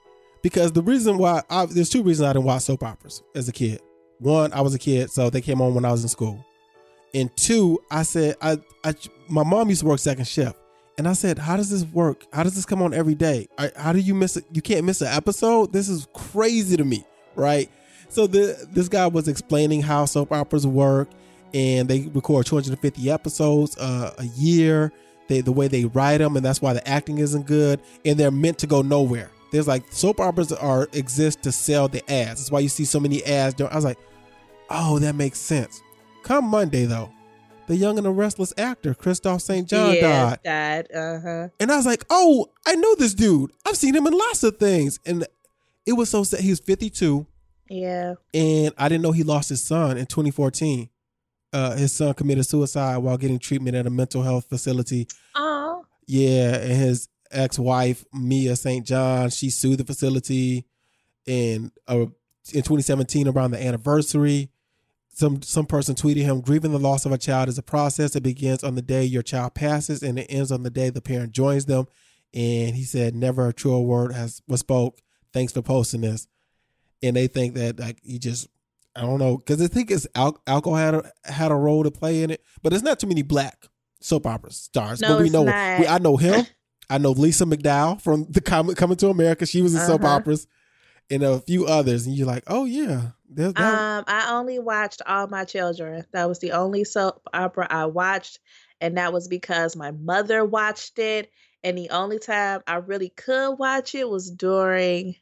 because the reason why I, there's two reasons I didn't watch soap operas as a kid. One, I was a kid, so they came on when I was in school. And two, I said, I, I my mom used to work second shift. And I said, how does this work? How does this come on every day? I, how do you miss it? You can't miss an episode? This is crazy to me, right? So the this guy was explaining how soap operas work, and they record two hundred fifty episodes uh, a year. They, the way they write them, and that's why the acting isn't good, and they're meant to go nowhere. There's like soap operas are exist to sell the ads. That's why you see so many ads. I was like, oh, that makes sense. Come Monday though, the Young and the Restless actor Christoph Saint John yeah, died. died. Uh-huh. And I was like, oh, I know this dude. I've seen him in lots of things. And it was so sad. He was fifty-two. Yeah. And I didn't know he lost his son in twenty fourteen. Uh, his son committed suicide while getting treatment at a mental health facility. Oh. Yeah. And his ex-wife, Mia Saint John, she sued the facility. And uh, in twenty seventeen, around the anniversary, Some some person tweeted him, grieving the loss of a child is a process that begins on the day your child passes and it ends on the day the parent joins them. And he said, never a truer word has was spoke. Thanks for posting this. And they think that like he just, I don't know, because I think it's al- alcohol had a, had a role to play in it. But there's not too many black soap opera stars. No, but we it's know, not. we, I know him. I know Lisa McDowell from the Com- Coming to America. She was in uh-huh. soap operas. And a few others. And you're like, oh, yeah. That, Um, I only watched All My Children. That was the only soap opera I watched, and that was because my mother watched it. And the only time I really could watch it was during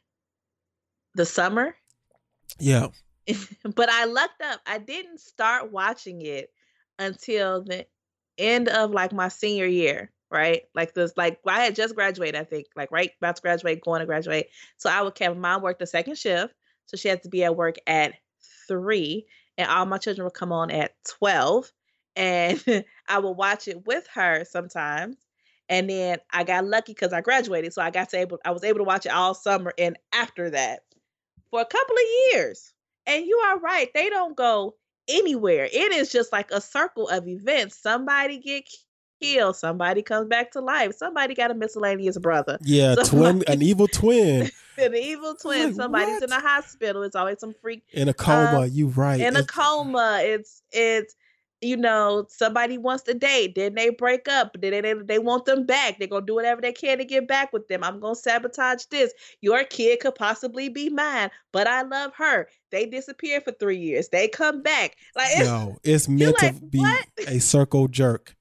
the summer. Yeah. But I lucked up. I didn't start watching it until the end of like my senior year, right? Like this, like I had just graduated, I think, like right about to graduate, going to graduate. So I would have mom worked the second shift. So she had to be at work at three, and all my children would come on at twelve, and I would watch it with her sometimes. And then I got lucky because I graduated, so I got to able, I was able to watch it all summer and after that for a couple of years. And you are right; they don't go anywhere. It is just like a circle of events. Somebody get killed, somebody comes back to life, somebody got a miscellaneous brother. Yeah, somebody- twin, an evil twin. An evil twin. Like, somebody's what? in a hospital. It's always some freak in a coma. um, You right. in a It's- coma. It's it's you know, somebody wants to date, then they break up, then they, they they want them back. They're gonna do whatever they can to get back with them. I'm gonna sabotage this. Your kid could possibly be mine, but I love her. They disappear for three years. They come back. Like it's, Yo, it's meant like, to be what? a circle jerk.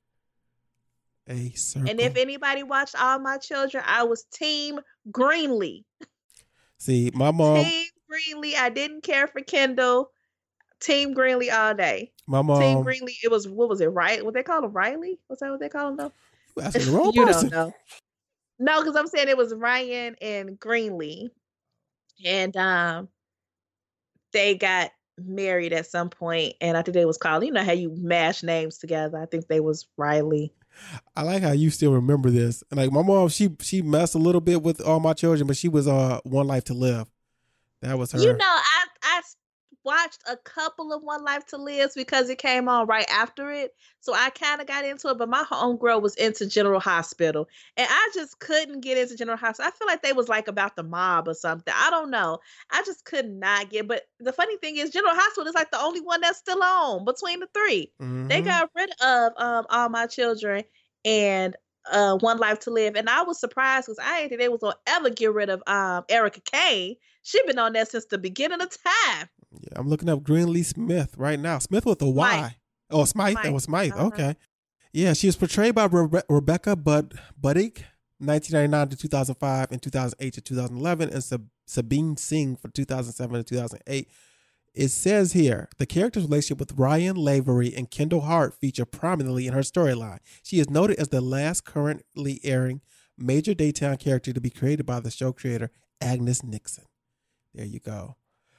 A circle. and if anybody watched All My Children, I was Team Greenlee. See, my mom, Team Greenlee. I didn't care for Kendall. Team Greenlee all day. my mom, Team Greenlee. It was what was it? Right? What they call him? Riley? Was that what they call him? Though you asking the wrong you person. don't know. No, because I'm saying it was Ryan and Greenlee, and um, they got married at some point, and I think they was called. You know how you mash names together. I think they was Riley. I like how you still remember this. And like my mom, she she messed a little bit with All My Children, but she was uh One Life to Live. That was her. You know, I I watched a couple of One Life to Live because it came on right after it. So I kind of got into it, but my homegirl was into General Hospital. And I just couldn't get into General Hospital. I feel like they was like about the mob or something. I don't know. I just could not get, but the funny thing is General Hospital is like the only one that's still on between the three. Mhm. They got rid of um All My Children and uh One Life to Live. And I was surprised because I didn't think they was gonna ever get rid of um Erica Kane. She been on there since the beginning of time. Yeah, I'm looking up Greenlee Smith right now. Smith with a Y. Smythe. Oh, Smythe. That Smythe. was Smythe. Uh-huh. Okay. Yeah, she was portrayed by Rebe- Rebecca Bud Buddick, nineteen ninety-nine to two thousand five, and two thousand eight to two thousand eleven, and Sab- Sabine Singh from two thousand seven to two thousand eight. It says here, the character's relationship with Ryan Lavery and Kendall Hart feature prominently in her storyline. She is noted as the last currently airing major daytime character to be created by the show creator Agnes Nixon. There you go.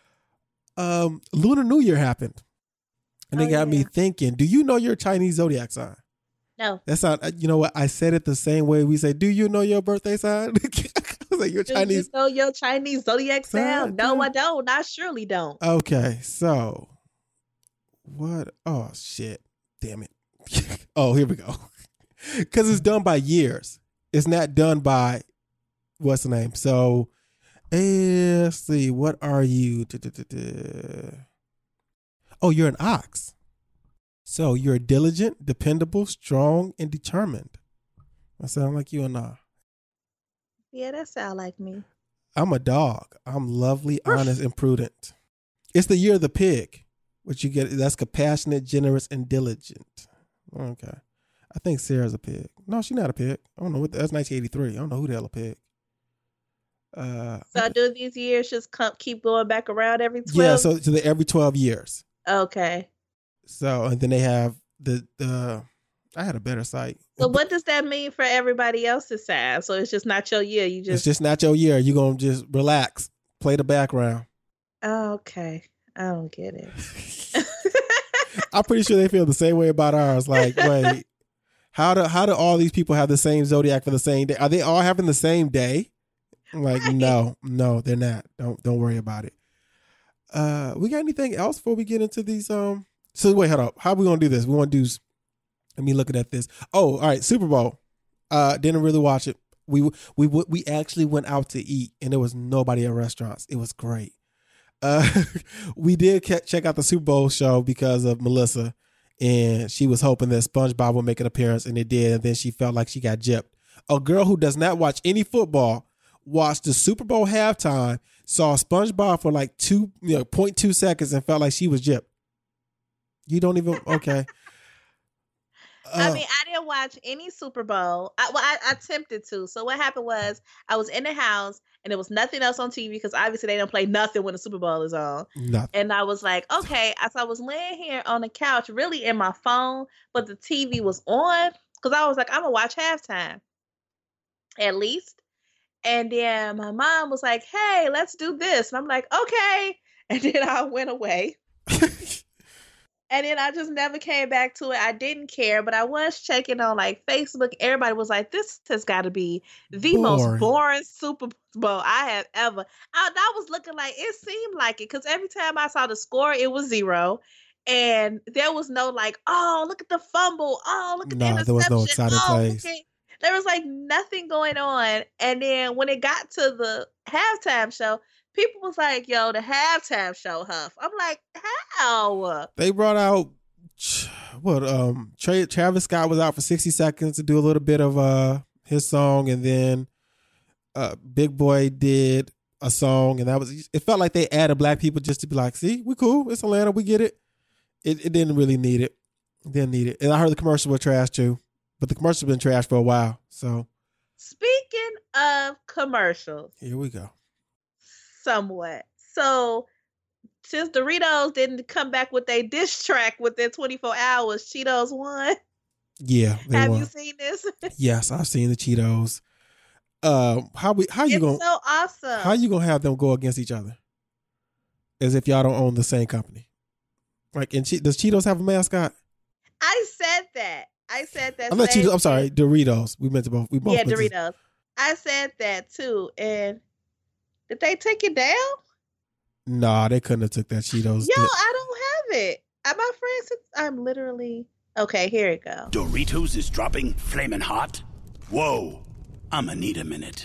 Um, Lunar New Year happened. And it Oh, got me yeah. thinking, do you know your Chinese zodiac sign? No. That's not, you know what? I said it the same way we say, do you know your birthday sign? I was like, your Do Chinese. you know your Chinese zodiac Sign, sound? No, dude. I don't. I surely don't. Okay, so what? Oh, shit. Damn it. Oh, here we go. Because it's done by years. It's not done by, what's the name? So Eh, let's see. What are you? Da-da-da-da. Oh, you're an ox. So you're diligent, dependable, strong, and determined. I sound like you and I. Yeah, that sound like me. I'm a dog. I'm lovely, honest, and prudent. It's the year of the pig. What you get, that's compassionate, generous, and diligent. Okay. I think Sarah's a pig. No, she's not a pig. I don't know what, that's nineteen eighty-three. I don't know who the hell a pig. Uh, so do these years just come, keep going back around every twelve? Yeah, so, so the, every twelve years. Okay. So, and then they have the, the I had a better site. So what does that mean for everybody else's side? So it's just not your year. You just It's just not your year. You're going to just relax, play the background. Oh, okay. I don't get it. I'm pretty sure they feel the same way about ours. Like, wait, how do how do all these people have the same zodiac for the same day? Are they all having the same day? I'm like, right. no, no, they're not. Don't don't worry about it. Uh, we got anything else before we get into these? Um, so wait, hold up. How are we gonna do this? We want to do. Let me looking at this. Oh, all right, Super Bowl. Uh, didn't really watch it. We we we actually went out to eat, and there was nobody at restaurants. It was great. Uh, we did check out the Super Bowl show because of Melissa, and she was hoping that SpongeBob would make an appearance, and it did. And then she felt like she got gypped. A girl who does not watch any football watched the Super Bowl halftime, saw SpongeBob for like two, you know, zero point two seconds, and felt like she was gypped. You don't even okay. Uh, I mean, I didn't watch any Super Bowl. I, well, I, I attempted to. So what happened was I was in the house and there was nothing else on T V because obviously they don't play nothing when the Super Bowl is on. Nothing. And I was like, okay. So I was laying here on the couch, really in my phone, but the T V was on because I was like, I'm going to watch halftime at least. And then my mom was like, hey, let's do this. And I'm like, okay. And then I went away. And then I just never came back to it. I didn't care, but I was checking on like Facebook. Everybody was like, this has got to be the boring. most boring Super Bowl I have ever. I, I was looking like, it seemed like it because every time I saw the score, it was zero. And there was no like, oh, look at the fumble. Oh, look at no, the interception. There was no exciting oh, plays. Okay. There was like nothing going on. And then when it got to the halftime show, people was like, yo, the halftime show, Huff. I'm like, how? They brought out, what, um, Tra- Travis Scott was out for sixty seconds to do a little bit of uh his song. And then uh, Big Boy did a song. And that was, it felt like they added black people just to be like, see, we cool. It's Atlanta. We get it. It, it didn't really need it. It didn't need it. And I heard the commercial was trash too. But the commercial's been trash for a while. So, speaking of commercials. Here we go. Somewhat. So since Doritos didn't come back with a diss track within twenty-four hours, Cheetos won. Yeah, they have won. you seen this? Yes, I've seen the Cheetos. Uh, how we how you it's gonna so awesome? How you gonna have them go against each other? As if y'all don't own the same company. Like, and che- does Cheetos have a mascot? I said that. I said that. I'm not Cheetos. I'm sorry, Doritos. We meant to both. We both. Yeah, Doritos. To... I said that too, and. Did they take it down? Nah, they couldn't have took that Cheetos. Yo, I don't have it. My friend said I'm literally... Okay, here it goes. Doritos is dropping flaming hot? Whoa, I'ma need a minute.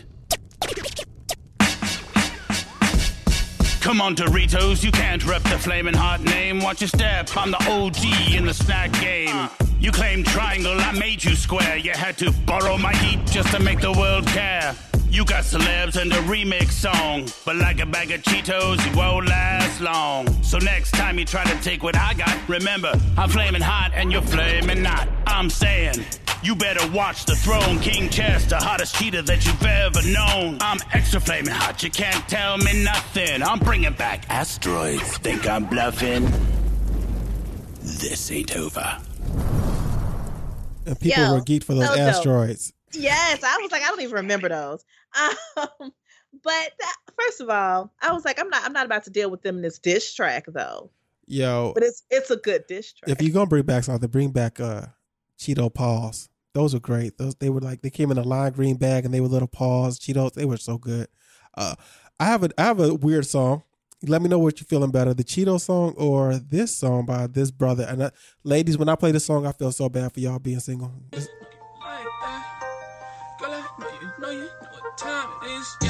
Come on, Doritos, you can't rep the flaming hot name. Watch your step, I'm the O G in the snack game. Uh. You claim triangle, I made you square. You had to borrow my heat just to make the world care. You got celebs and a remix song, but like a bag of Cheetos, it won't last long. So next time you try to take what I got, remember, I'm flaming hot and you're flaming not. I'm saying, you better watch the throne. King Chester, hottest cheetah that you've ever known. I'm extra flaming hot, you can't tell me nothing. I'm bringing back asteroids. Think I'm bluffing? This ain't over. And people Yo, were geeked for those so asteroids. Dope. Yes, I was like, I don't even remember those. Um, but that, first of all, I was like, I'm not, I'm not about to deal with them in this diss track though. Yo, but it's, it's a good diss track. If you're gonna bring back something, bring back uh, Cheeto paws. Those were great. Those they were like they came in a lime green bag and they were little paws. Cheetos, they were so good. Uh, I have a, I have a weird song. Let me know what you're feeling better, the Cheeto song or this song by this brother. And uh, ladies, when I play this song, I feel so bad for y'all being single. It's, Girl, I know you know what time it is. Yeah, let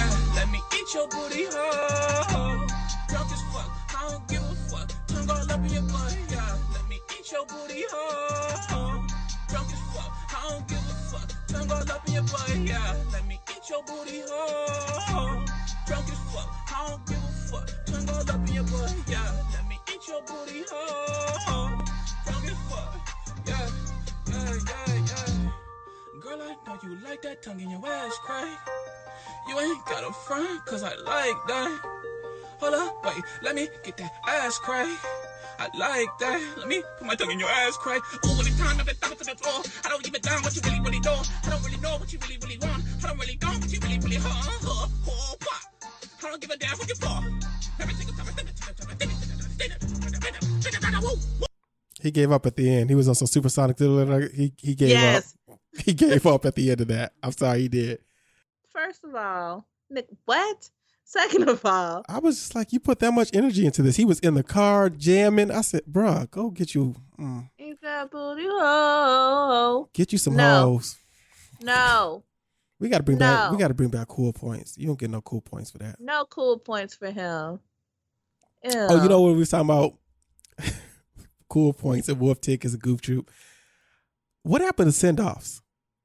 let me eat your booty hole. Drunk as fuck, I don't give a fuck. Tongue all up in your butt, yeah. Let me eat your booty hole. Drunk as fuck, I don't give a fuck. Tongue all up in your butt, yeah. Let me eat your booty hole. Drunk as fuck, I don't give a fuck. Tongue all up in your butt, yeah. Let me eat your booty hole. Drunk as fuck, yeah, yeah, yeah, yeah. Girl, I know you like that tongue in your ass crack. You ain't got a front, cause I like that. Hold up, wait, let me get that ass crack. I like that. Let me put my tongue in your ass crack. Ooh, every time I've been thumping to the floor, I don't even down what you really, really do. I don't really know what you really, really want. I don't really know what you really, really want. Uh, uh, what? I don't give a damn what you for. Every single time I think it. He gave up at the end. He was on some supersonic. He he gave yes. up. He gave up at the end of that. I'm sorry, he did. First of all, Nick, what? Second of all, I was just like, you put that much energy into this. He was in the car jamming. I said, bruh, go get you. Mm, eat that booty hole. get you some No. hoes. No, We gotta bring No. back. We gotta bring back cool points. You don't get no cool points for that. no cool points for him. Ew. Oh, you know what we was talking about? Cool points and Wolf Tick is a goof troop. What happened to send offs?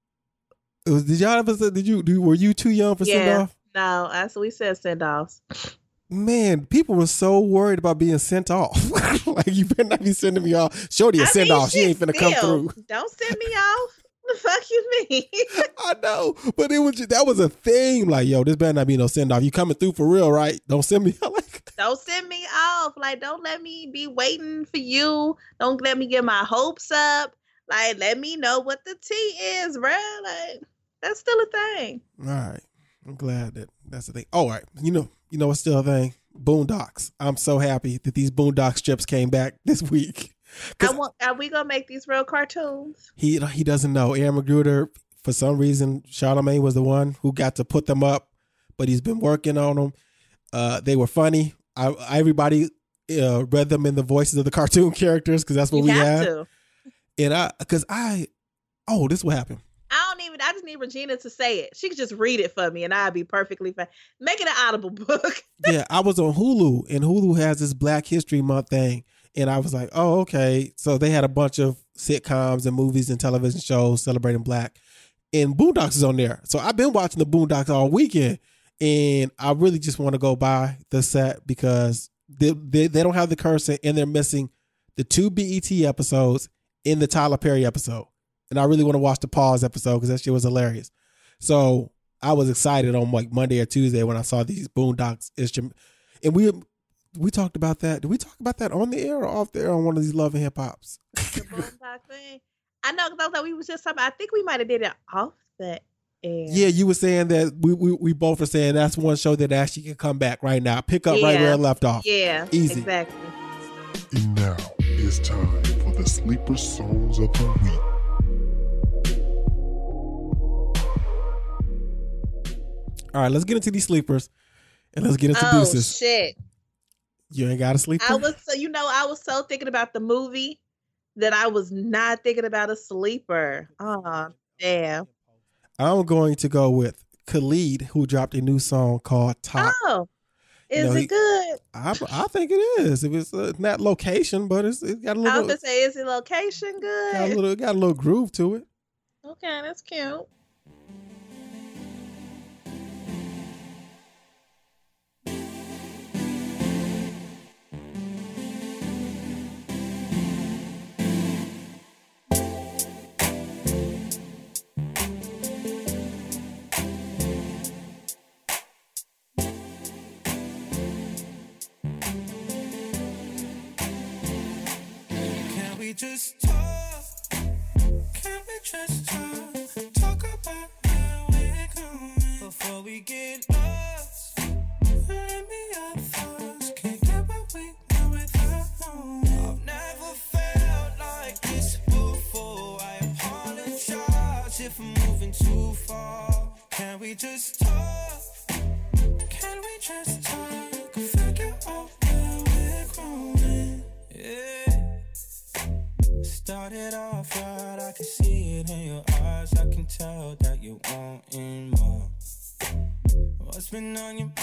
It was, did y'all ever? Did you? Do, were you too young for send Yeah. off? No, that's what we said. Send offs. Man, people were so worried about being sent off. Like, you better not be sending me off. Shorty a I send mean, off. She shit, ain't finna come still, through. Don't send me off. The fuck you mean? I know, but it was just, that was a thing. Like, yo, this better not be no send off. You coming through for real, right? Don't send me. Like, Don't send me off. Like, don't let me be waiting for you. Don't let me get my hopes up. Like, let me know what the tea is, bruh. Like, that's still a thing. all right. I'm glad that that's the thing. Oh, all right. You know, you know what's still a thing? Boondocks. I'm so happy that these Boondock strips came back this week. I want, are we gonna make these real cartoons? He he doesn't know. Aaron McGruder, for some reason, Charlemagne was the one who got to put them up, but he's been working on them. Uh, they were funny. I, everybody uh, read them in the voices of the cartoon characters because that's what You we have had. to. And I, because I, oh, this what happened. I don't even. I just need Regina to say it. She could just read it for me, and I'd be perfectly fine. Make it an audible book. Yeah, I was on Hulu, and Hulu has this Black History Month thing, and I was like, oh, okay. So they had a bunch of sitcoms and movies and television shows celebrating Black, and Boondocks is on there. So I've been watching the Boondocks all weekend, and I really just want to go buy the set because they, they they don't have the cursing, and they're missing the two B E T episodes in the Tyler Perry episode. And I really want to watch the Pause episode because that shit was hilarious. So I was excited on like Monday or Tuesday when I saw these Boondocks instrument. And we we talked about that. Did we talk about that on the air or off the air on one of these Love and Hip Hops? The Boondock thing. I know because we was just talking. I think we might have did it off the air. Yeah, you were saying that we, we we both were saying that's one show that actually can come back right now. Pick up right Yeah. where it left off. Yeah, Easy. exactly. And now it's time for the sleeper songs of the week. All right, let's get into these sleepers and let's get into Oh deuces. shit! You ain't got a sleeper? I was so you know I was so thinking about the movie that I was not thinking about a sleeper. Oh damn! I'm going to go with Khalid, who dropped a new song called Top. Oh, is You know, it he- good? I, I think it is. If it's uh, not location, but it's it got a I little was gonna say, is the location got a good? little got a little groove to it. Okay, that's cute. Can we just talk? Can we just talk? Talk about where we're going before we get lost. Let me our thoughts. Can't get what we know without knowing. I've never felt like this before. I apologize if I'm moving too far. Can we just talk? Can we just talk? Figure out where we're growing. Yeah. Started off right, I can see it in your eyes. I can tell that you're wanting more. What's been on your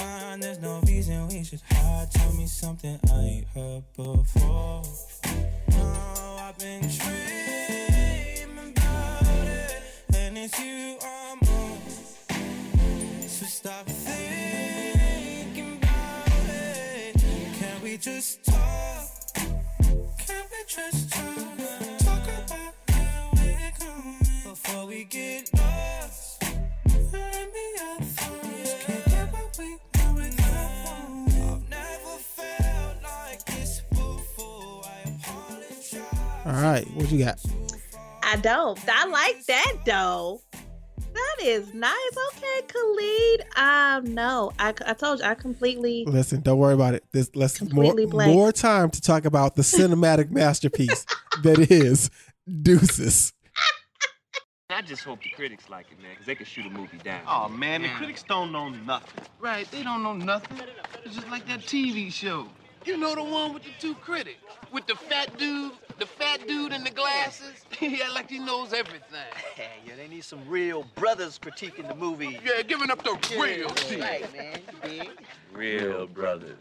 tell me something I ain't heard before. Oh, I've been dreaming about it, and it's you I'm on. So stop thinking about it. Can we just talk? Can we just talk? Talk about where we're going before we get lost. Let me out thoughts. Can't get what we know without. I've never felt like this before. I apologize. All right, what you got? I don't. I like that though. That is nice. Okay, Khalid. Um, no, I, I told you I completely. Listen, don't worry about it. This let's more Completely blank. more time to talk about the cinematic masterpiece that is Deuces. I just hope the critics like it, man, because they can shoot a movie down. Oh, man, the critics don't know nothing. Right, they don't know nothing. It's just like that T V show. You know the one with the two critics? With the fat dude, the fat dude in the glasses? Yeah, like he knows everything. Yeah, they need some real brothers critiquing the movie. Yeah, giving up the real shit. Right, man. You dig? Real brothers.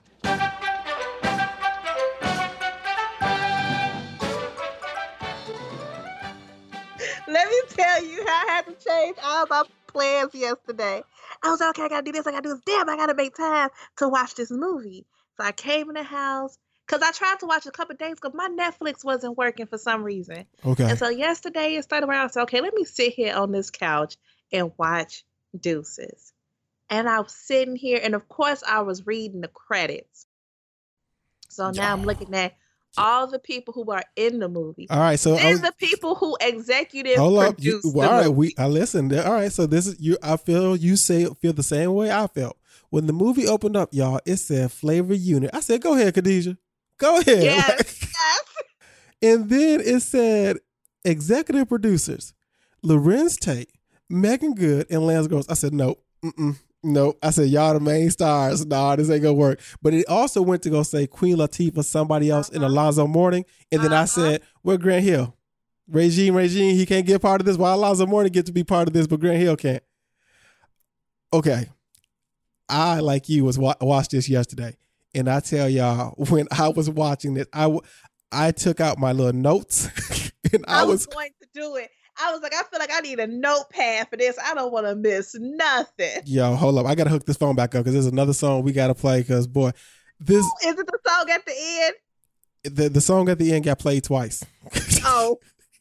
Let me tell you how I had to change all my plans yesterday. I was like, okay, I gotta do this, I gotta do this. Damn, I gotta make time to watch this movie. So I came in the house because I tried to watch it a couple of days because my Netflix wasn't working for some reason. Okay. And so yesterday it started around. I said, okay, let me sit here on this couch and watch Deuces. And I was sitting here, and of course I was reading the credits. So now I'm looking at all the people who are in the movie. All right, so I Then was- the people who executive hold up. You, produced well, the all right, movie. we I listen. All right, so this is you. I feel you say feel the same way I felt when the movie opened up, y'all. It said Flavor Unit. I said, "Go ahead, Khadijah. Go ahead." Yes, Like- yes. And then it said executive producers Lorenz Tate, Megan Good, and Lance Gross. I said, nope, mm-mm, nope. I said, y'all the main stars. Nah, this ain't gonna work. But it also went to go say Queen Latifah, somebody else, and Alonzo Mourning. And then I Uh-huh. said, where Grant Hill? Regine, Regine, he can't get part of this. Why Alonzo Mourning get to be part of this, but Grant Hill can't? Okay. I, like you, was wa- watched this yesterday. And I tell y'all, when I was watching this, I, w- I took out my little notes. and I, I was, was going to do it. I was like, I feel like I need a notepad for this. I don't want to miss nothing. yo, hold up. I got to hook this phone back up because there's another song we got to play because, boy, this, Is it the song at the end? the, the song at the end got played twice. Oh,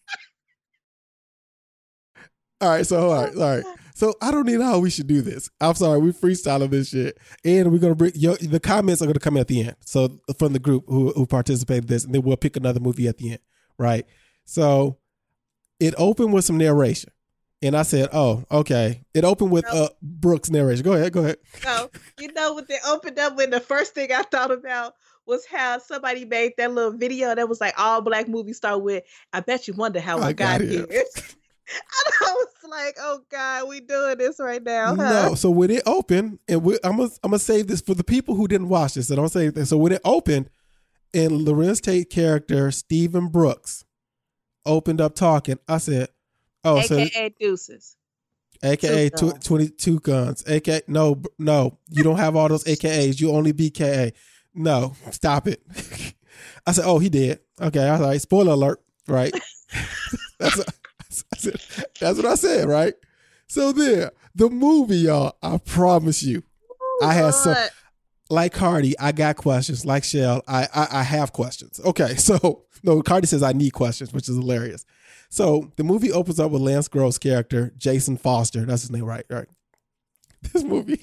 All right, so all right, all right. So I don't even know how we should do this. I'm sorry, we freestyling this shit, and we're gonna bring yo, the comments are gonna come at the end. So from the group who who participated in this, and then we'll pick another movie at the end, right? So it opened with some narration, and I said, "Oh, okay." It opened with uh Brooks' narration. Go ahead, go ahead. no. You know what they opened up with? The first thing I thought about was how somebody made that little video that was like all black movies start with, I bet you wonder how I, I got, got here. here. And I was like, oh God, we doing this right now, huh? No, so when it opened, and we, I'm gonna I'm gonna save this for the people who didn't watch this. I don't say this. So when it opened, and Lorenz Tate character Stephen Brooks opened up talking, I said, "Oh, A so K A Deuces. A K A Two tw- guns. twenty-two guns. A K no, b- no, you don't have all those A K As. You only B K A. No, stop it." I said, "Oh, he did. Okay, all right. Spoiler alert. Right? That's what, I said, that's what I said. Right? So there, the movie, y'all. I promise you, I had some. Lord. Like Cardi, I got questions. Like Shell, I, I I have questions. Okay, so no, Cardi says I need questions, which is hilarious. So the movie opens up with Lance Gross' character, Jason Foster. That's his name, right? Right. This movie,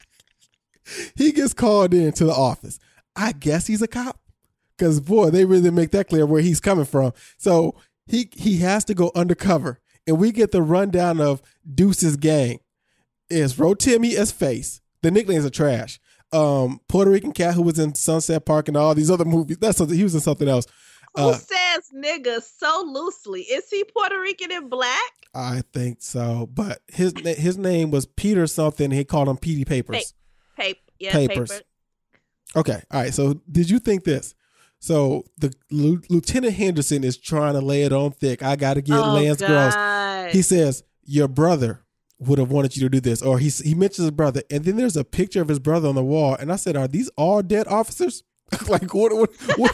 he gets called in to the office. I guess he's a cop, because boy, they really make that clear where he's coming from. So he he has to go undercover, and we get the rundown of Deuce's gang. It's Rotimi as Face. The nicknames are trash. Um, Puerto Rican cat who was in Sunset Park and all these other movies. That's something. He was in something else. Who Uh, says nigga so loosely? Is he Puerto Rican and black? I think so, but his na- his name was Peter something. He called him Petey Papers. Paper. Yeah, Papers. paper. Okay, all right. So did you think this? So the Lu- Lieutenant Henderson is trying to lay it on thick. I got to get Oh, Lance Gross. God. He says, "Your brother would have wanted you to do this. Or he he mentions his brother, and then there's a picture of his brother on the wall, and I said, are these all dead officers? Like what? what, what?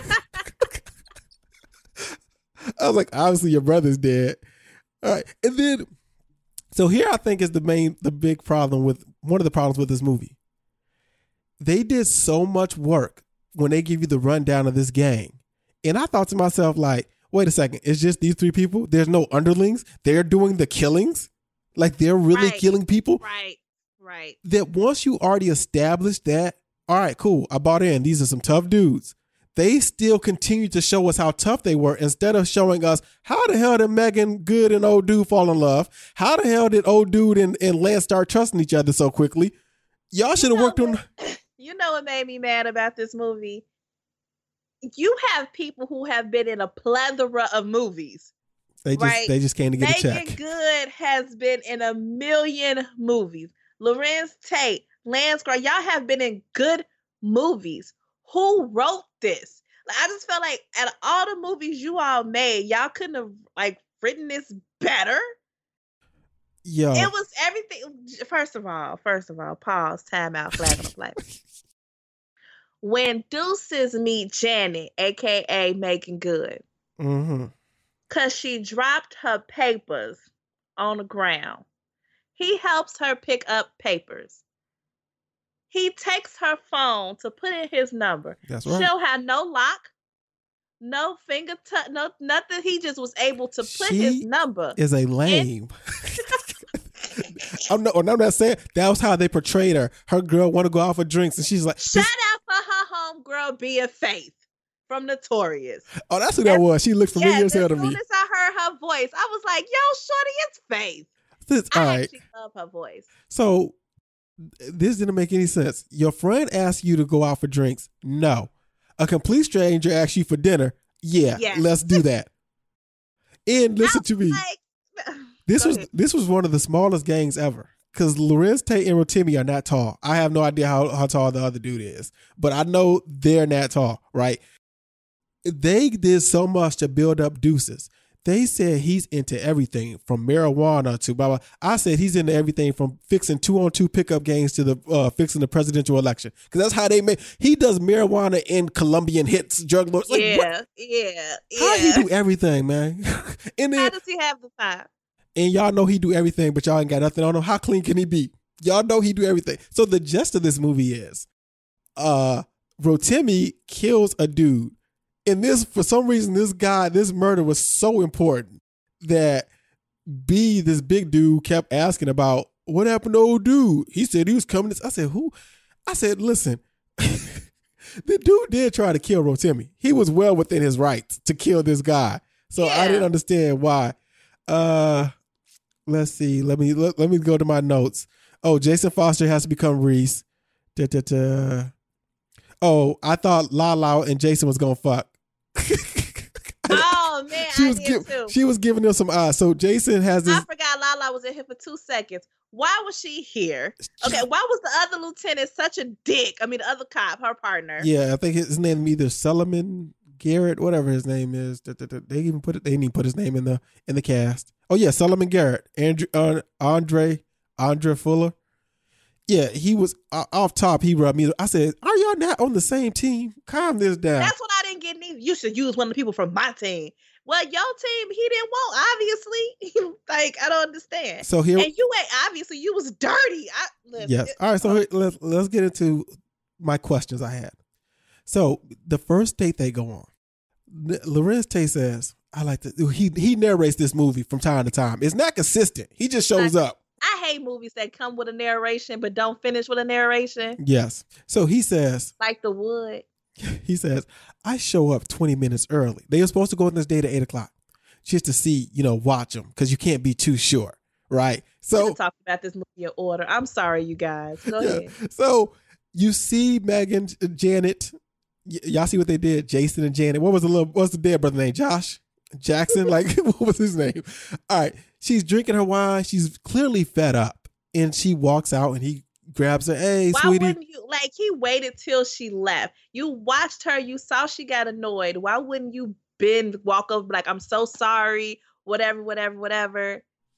I was like, obviously your brother's dead. All right, and then so here I think is the main the big problem with one of the problems with this movie. They did so much work when they give you the rundown of this gang, and I thought to myself like, wait a second, it's just these three people. There's no underlings. They're doing the killings. Like they're really Right. killing people. Right, right. That once you already established that, all right, cool, I bought in. These are some tough dudes. They still continue to show us how tough they were instead of showing us how the hell did Megan Good and old dude fall in love? How the hell did old dude and, and Lance start trusting each other so quickly? Y'all should have worked on. You know what made me mad about this movie? You have people who have been in a plethora of movies. They just right? they just came to get a Megan check. Good has been in a million movies. Lorenz Tate, Lance Gray, y'all have been in good movies. Who wrote this? Like, I just felt like out of all the movies you all made, y'all couldn't have like written this better. Yo, It was everything. First of all, first of all, pause, time out, flag on the play. When Deuces meet Janet, aka Megan Good, mm-hmm. because she dropped her papers on the ground. He helps her pick up papers. He takes her phone to put in his number. That's right. She'll have no lock, no finger touch, no nothing. He just was able to put She his number. is a lame. I'm not, I'm not saying that was how they portrayed her. Her girl want to go out for drinks, and she's like, Shout this- out for her homegirl being Faith from Notorious. "Oh, that's who that was." She looked familiar Yes, as hell as to soon me. as I heard her voice, I was like, "Yo, shorty, it's Faith." This, I all right. actually love her voice. So this didn't make any sense. Your friend asked you to go out for drinks. No. A complete stranger asked you for dinner. Yeah, Yes. let's do that. And listen to me. Like, This Go was ahead. this was one of the smallest gangs ever. Because Lorenz Tate and Rotimi are not tall. I have no idea how, how tall the other dude is. But I know they're not tall, right? They did so much to build up Deuces. They said he's into everything from marijuana to blah, blah. I said he's into everything from fixing two-on-two pickup games to the uh, fixing the presidential election. Because that's how they make. He does marijuana in Colombian hits, drug lords. Like, yeah, what? yeah, How he yeah. do everything, man? And How then, does he have the time? and y'all know he do everything, but y'all ain't got nothing on him. How clean can he be? Y'all know he do everything. So the gist of this movie is, uh, Rotimi kills a dude. And this, for some reason, this guy, this murder was so important that B, this big dude, kept asking about what happened to old dude. He said he was coming. I said, who? I said, listen, the dude did try to kill Rotimi. He was well within his rights to kill this guy. So I Yeah. didn't understand why. Uh, let's see. Let me let, let me go to my notes. Oh, Jason Foster has to become Reese. Da, da, da. Oh, I thought Lala and Jason was gonna fuck. Oh man, she I was did give, too. she was giving him some eyes. So Jason has this. I forgot Lala was in here for two seconds. Why was she here? Okay, why was the other lieutenant such a dick? I mean, the other cop, her partner. Yeah, I think his name either Solomon Garrett, whatever his name is. Da, da, da. They even put it. They didn't even put his name in the in the cast. Oh yeah, Solomon Garrett, Andrew, uh, Andre, Andre Fuller. Yeah, he was uh, off top. He rubbed me. I said, "Are y'all not on the same team? Calm this down." That's what I didn't get neither. You should use one of the people from my team. Well, your team, he didn't want, obviously. Like, I don't understand. So here, And you ain't, obviously, you was dirty. I, listen, yes. All right. So here, let's let's get into my questions I had. So the first date they go on, N- Lorenz Tate says, "I like to." He he narrates this movie from time to time. It's not consistent. He just shows up. I hate movies that come with a narration but don't finish with a narration. Yes. So he says, Like The Wood. he says, I show up twenty minutes early. They were supposed to go on this date at eight o'clock just to see, you know, watch them because you can't be too sure. Right. So We talked about this movie in order. I'm sorry, you guys. Go yeah. ahead. So you see Megan, uh, Janet, y- y'all see what they did? Jason and Janet. What was the little, what's the dead brother name? Josh Jackson? Like, what was his name? All right. She's drinking her wine. She's clearly fed up. And she walks out and he grabs her. Hey, Why sweetie. wouldn't you, like, he waited till she left. You watched her, you saw she got annoyed. Why wouldn't you bend, walk over, like, I'm so sorry, whatever, whatever, whatever.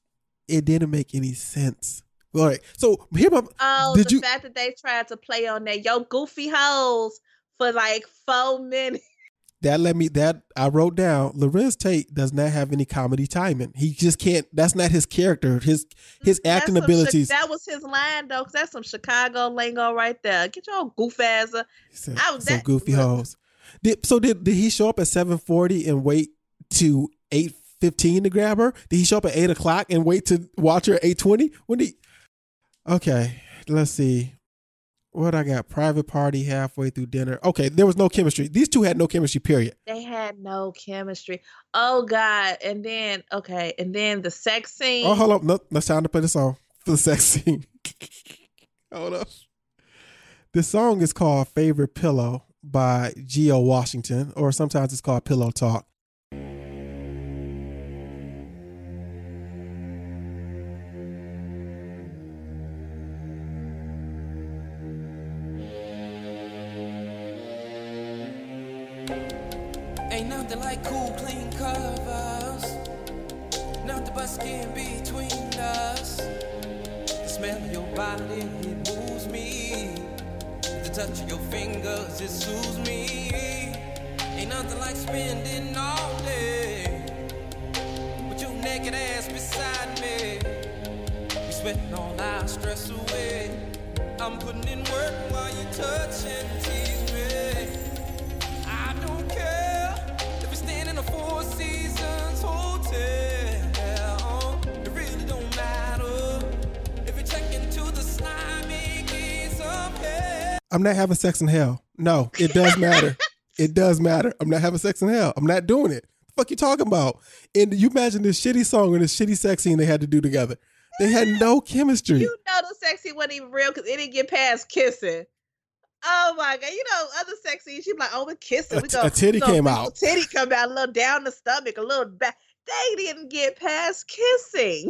it didn't make any sense. All right, so here my Oh, did the you fact that they tried to play on that yo goofy hoes for like four minutes. that let me that I wrote down. Lorenz Tate does not have any comedy timing. He just can't. That's not his character. His his That's acting some abilities. Chi- that was his line though, because that's some Chicago lingo right there. Get your goof ass. up. Some, I was some that- goofy look. hoes. Did, so did did he show up at seven forty and wait to eight fifteen to grab her? Did he show up at eight o'clock and wait to watch her at eight twenty? When he? Okay, let's see. What I got? Private party halfway through dinner. Okay, there was no chemistry. These two had no chemistry. Period. They had no chemistry. Oh God! And then okay, and then the sex scene. Oh, hold up. No, it's time to play the song for the sex scene. Hold up. This song is called "Favorite Pillow" by Geo Washington, or sometimes it's called "Pillow Talk." Ain't nothing like cool, clean covers. Nothing but skin between us. The smell of your body, it moves me. The touch of your fingers, it soothes me. Ain't nothing like spending all day with your naked ass beside me. We sweating all our stress away. I'm putting in work while you touch and tease me. I don't care if we stand in a Four Seasons hotel. It really don't matter if you check into the slimy gates of hell. I'm not having sex in hell. No, it does matter. It does matter. I'm not having sex in hell. I'm not doing it. The fuck you talking about? And you imagine this shitty song and this shitty sex scene they had to do together. They had no chemistry. You know the sex scene wasn't even real because it didn't get past kissing. Oh my God! You know other sex scenes. She be like, "Oh, we're kissing." A, We go, a titty we go, came we out. go, Titty come out a little down the stomach, a little back. They didn't get past kissing.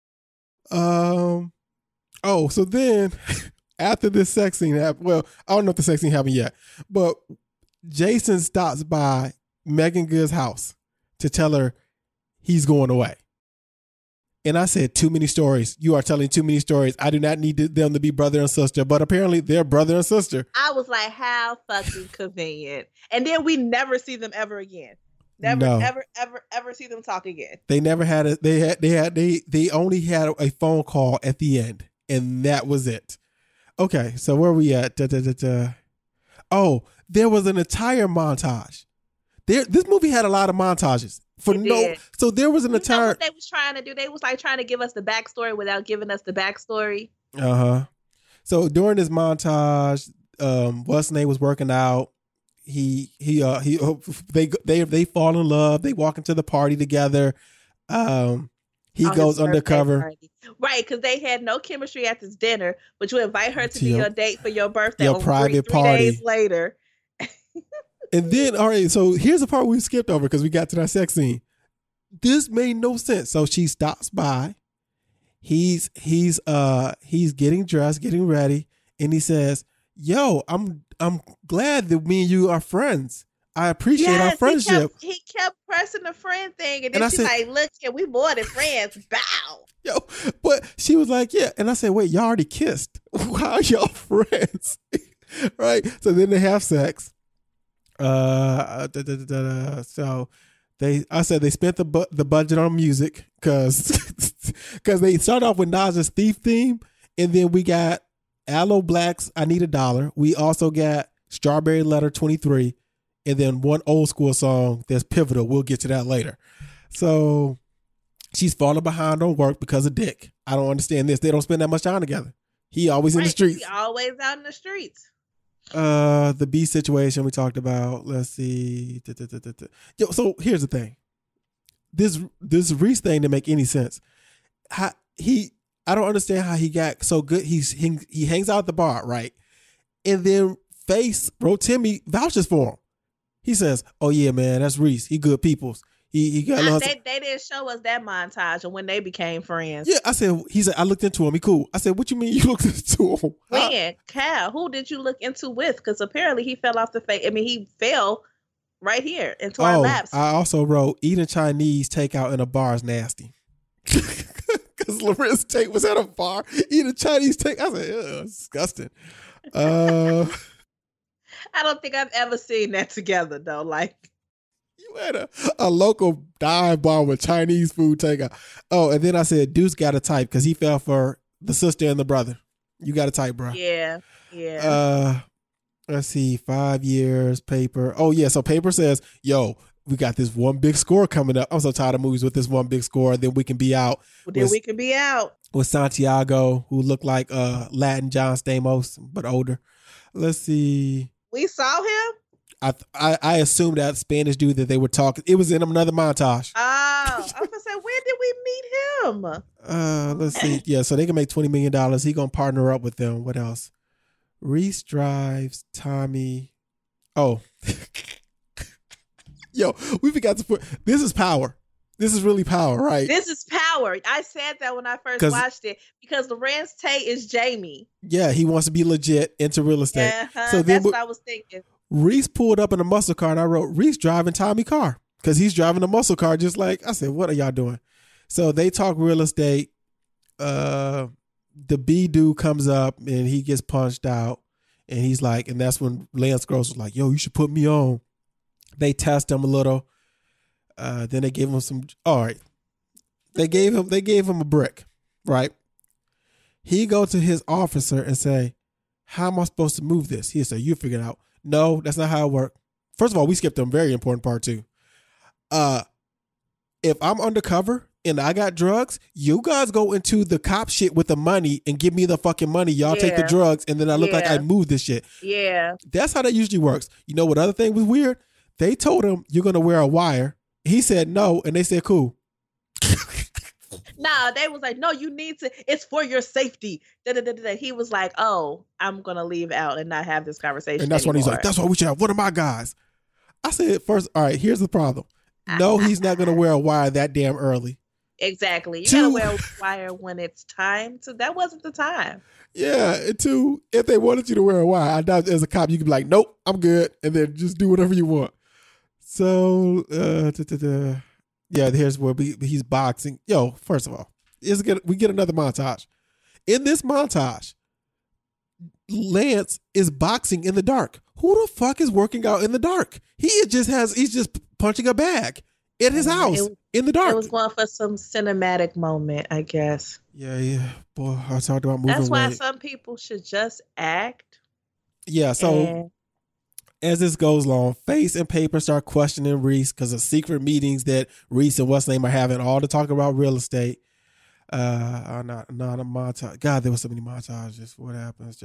Um. Oh, so then after this sex scene happened, well, I don't know if the sex scene happened yet, but Jason stops by Megan Good's house to tell her he's going away. And I said, too many stories. You are telling too many stories. I do not need them to be brother and sister, but apparently they're brother and sister. I was like, how fucking convenient. And then we never see them ever again. Never, No. ever, ever, ever see them talk again. They never had a, they had, they had, they, they only had a phone call at the end, and that was it. Okay. So where are we at? Da, da, da, da. Oh, there was an entire montage. There, this movie had a lot of montages for It no. did. So there was an You know entire. what they was trying to do? They was like trying to give us the backstory without giving us the backstory. Uh huh. So during this montage, um, what's his name was working out. He he uh he they they they fall in love. They walk into the party together. Um, he On his goes birthday undercover. party. Right? Because they had no chemistry at this dinner, but you invite her to, To be your- your date for your birthday. your on private three, three party. days later. And then, all right, so here's the part we skipped over because we got to that sex scene. This made no sense. So she stops by. He's he's uh he's getting dressed, getting ready, and he says, "Yo, I'm I'm glad that me and you are friends. I appreciate Yes, our friendship." He kept, he kept pressing the friend thing, and And then I she's said- like, "Look, here, we more than friends." Bow. Yo, but she was like, "Yeah," and I said, "Wait, y'all already kissed? How are y'all friends?" Right? So then they have sex. Uh, da, da, da, da, da. So they, I said they spent the bu- the budget on music because because they start off with Nas's Thief theme, and then we got Aloe Black's "I Need a Dollar." We also got Strawberry Letter twenty-three, and then one old school song that's pivotal. We'll get to that later. So she's falling behind on work because of Dick. I don't understand this. They don't spend that much time together. He always in the Right, streets. He always out in the streets. Uh, the B situation we talked about. Let's see. Da, da, da, da, da. Yo, so here's the thing. This this Reese thing didn't make any sense. How he? I don't understand how he got so good. He's he, he hangs out at the bar, right? And then Face Rotimi vouches for him. He says, "Oh yeah, man, that's Reese. He good peoples. He he got I, lots." they, they didn't show us that montage of when they became friends. Yeah, I said. He said, "I looked into him. He cool." I said, "What you mean you looked into him?" How- When? Cal, who did you look into with? Because apparently he fell off the face. I mean, he fell right here into our Oh, laps. I also wrote eating Chinese takeout in a bar is nasty. because Lorenz Tate was at a bar eating Chinese take. I said, "Ew, disgusting." Uh, I don't think I've ever seen that together though. Like you had a, a local dive bar with Chinese food takeout. Oh, and then I said, Deuce got a type because he fell for the sister and the brother. You got a type, bro. Yeah, yeah. Uh, let's see, five years, paper. Oh yeah, so paper says, "Yo, we got this one big score coming up. I'm so tired of movies with this one big score. Then we can be out. Well, then with, we can be out with Santiago, who looked like uh Latin John Stamos, but older. Let's see. We saw him. I I, I assumed that Spanish dude that they were talking. It was in another montage. Oh, I was gonna say, when did we meet him? Uh, let's see. Yeah, so they can make twenty million dollars. He gonna partner up with them. What else? Reese drives Tommy. Oh. Yo, we forgot to put, this is power. This is really power, right? This is power. I said that when I first watched it because Lorenz Tate is Jamie. Yeah, he wants to be legit into real estate. Uh-huh, so that's what I was thinking. Reese pulled up in a muscle car and I wrote, Reese driving Tommy car because he's driving a muscle car just like, I said, what are y'all doing? So they talk real estate. Uh, the B dude comes up and he gets punched out and he's like, and that's when Lance Gross was like, yo, you should put me on. They test him a little. Uh, then they gave him some. All right, they gave him. They gave him a brick. Right. He go to his officer and say, "How am I supposed to move this?" He say, "You figure it out." No, that's not how it works. First of all, we skipped a very important part too. Uh, if I'm undercover and I got drugs, you guys go into the cop shit with the money and give me the fucking money. Y'all yeah. take the drugs, and then I look yeah. like I moved this shit. Yeah, that's how that usually works. You know what other thing was weird? They told him, you're going to wear a wire. He said no, and they said, cool. No, they was like, no, you need to. It's for your safety. Da, da, da, da. He was like, oh, I'm going to leave out and not have this conversation And that's anymore. when he's like, that's why we should have one of my guys. I said, first, all right, here's the problem. No, he's not going to wear a wire that damn early. Exactly. You got to wear a wire when it's time. So that wasn't the time. Yeah, and two, if they wanted you to wear a wire, I doubt as a cop you could be like, nope, I'm good, and then just do whatever you want. So, uh, da, da, da. yeah, here's where we, he's boxing. Yo, first of all, is get we get another montage. In this montage, Lance is boxing in the dark. Who the fuck is working out in the dark? He just has he's just punching a bag at his house it, in the dark. It was going for some cinematic moment, I guess. Yeah, yeah. Boy, I talked about moving. That's why weight. some people should just act. Yeah, so and... as this goes along, Face and Paper start questioning Reese because of secret meetings that Reese and what's name are having, all to talk about real estate. Uh, not not a montage. God, there was so many montages. What happens?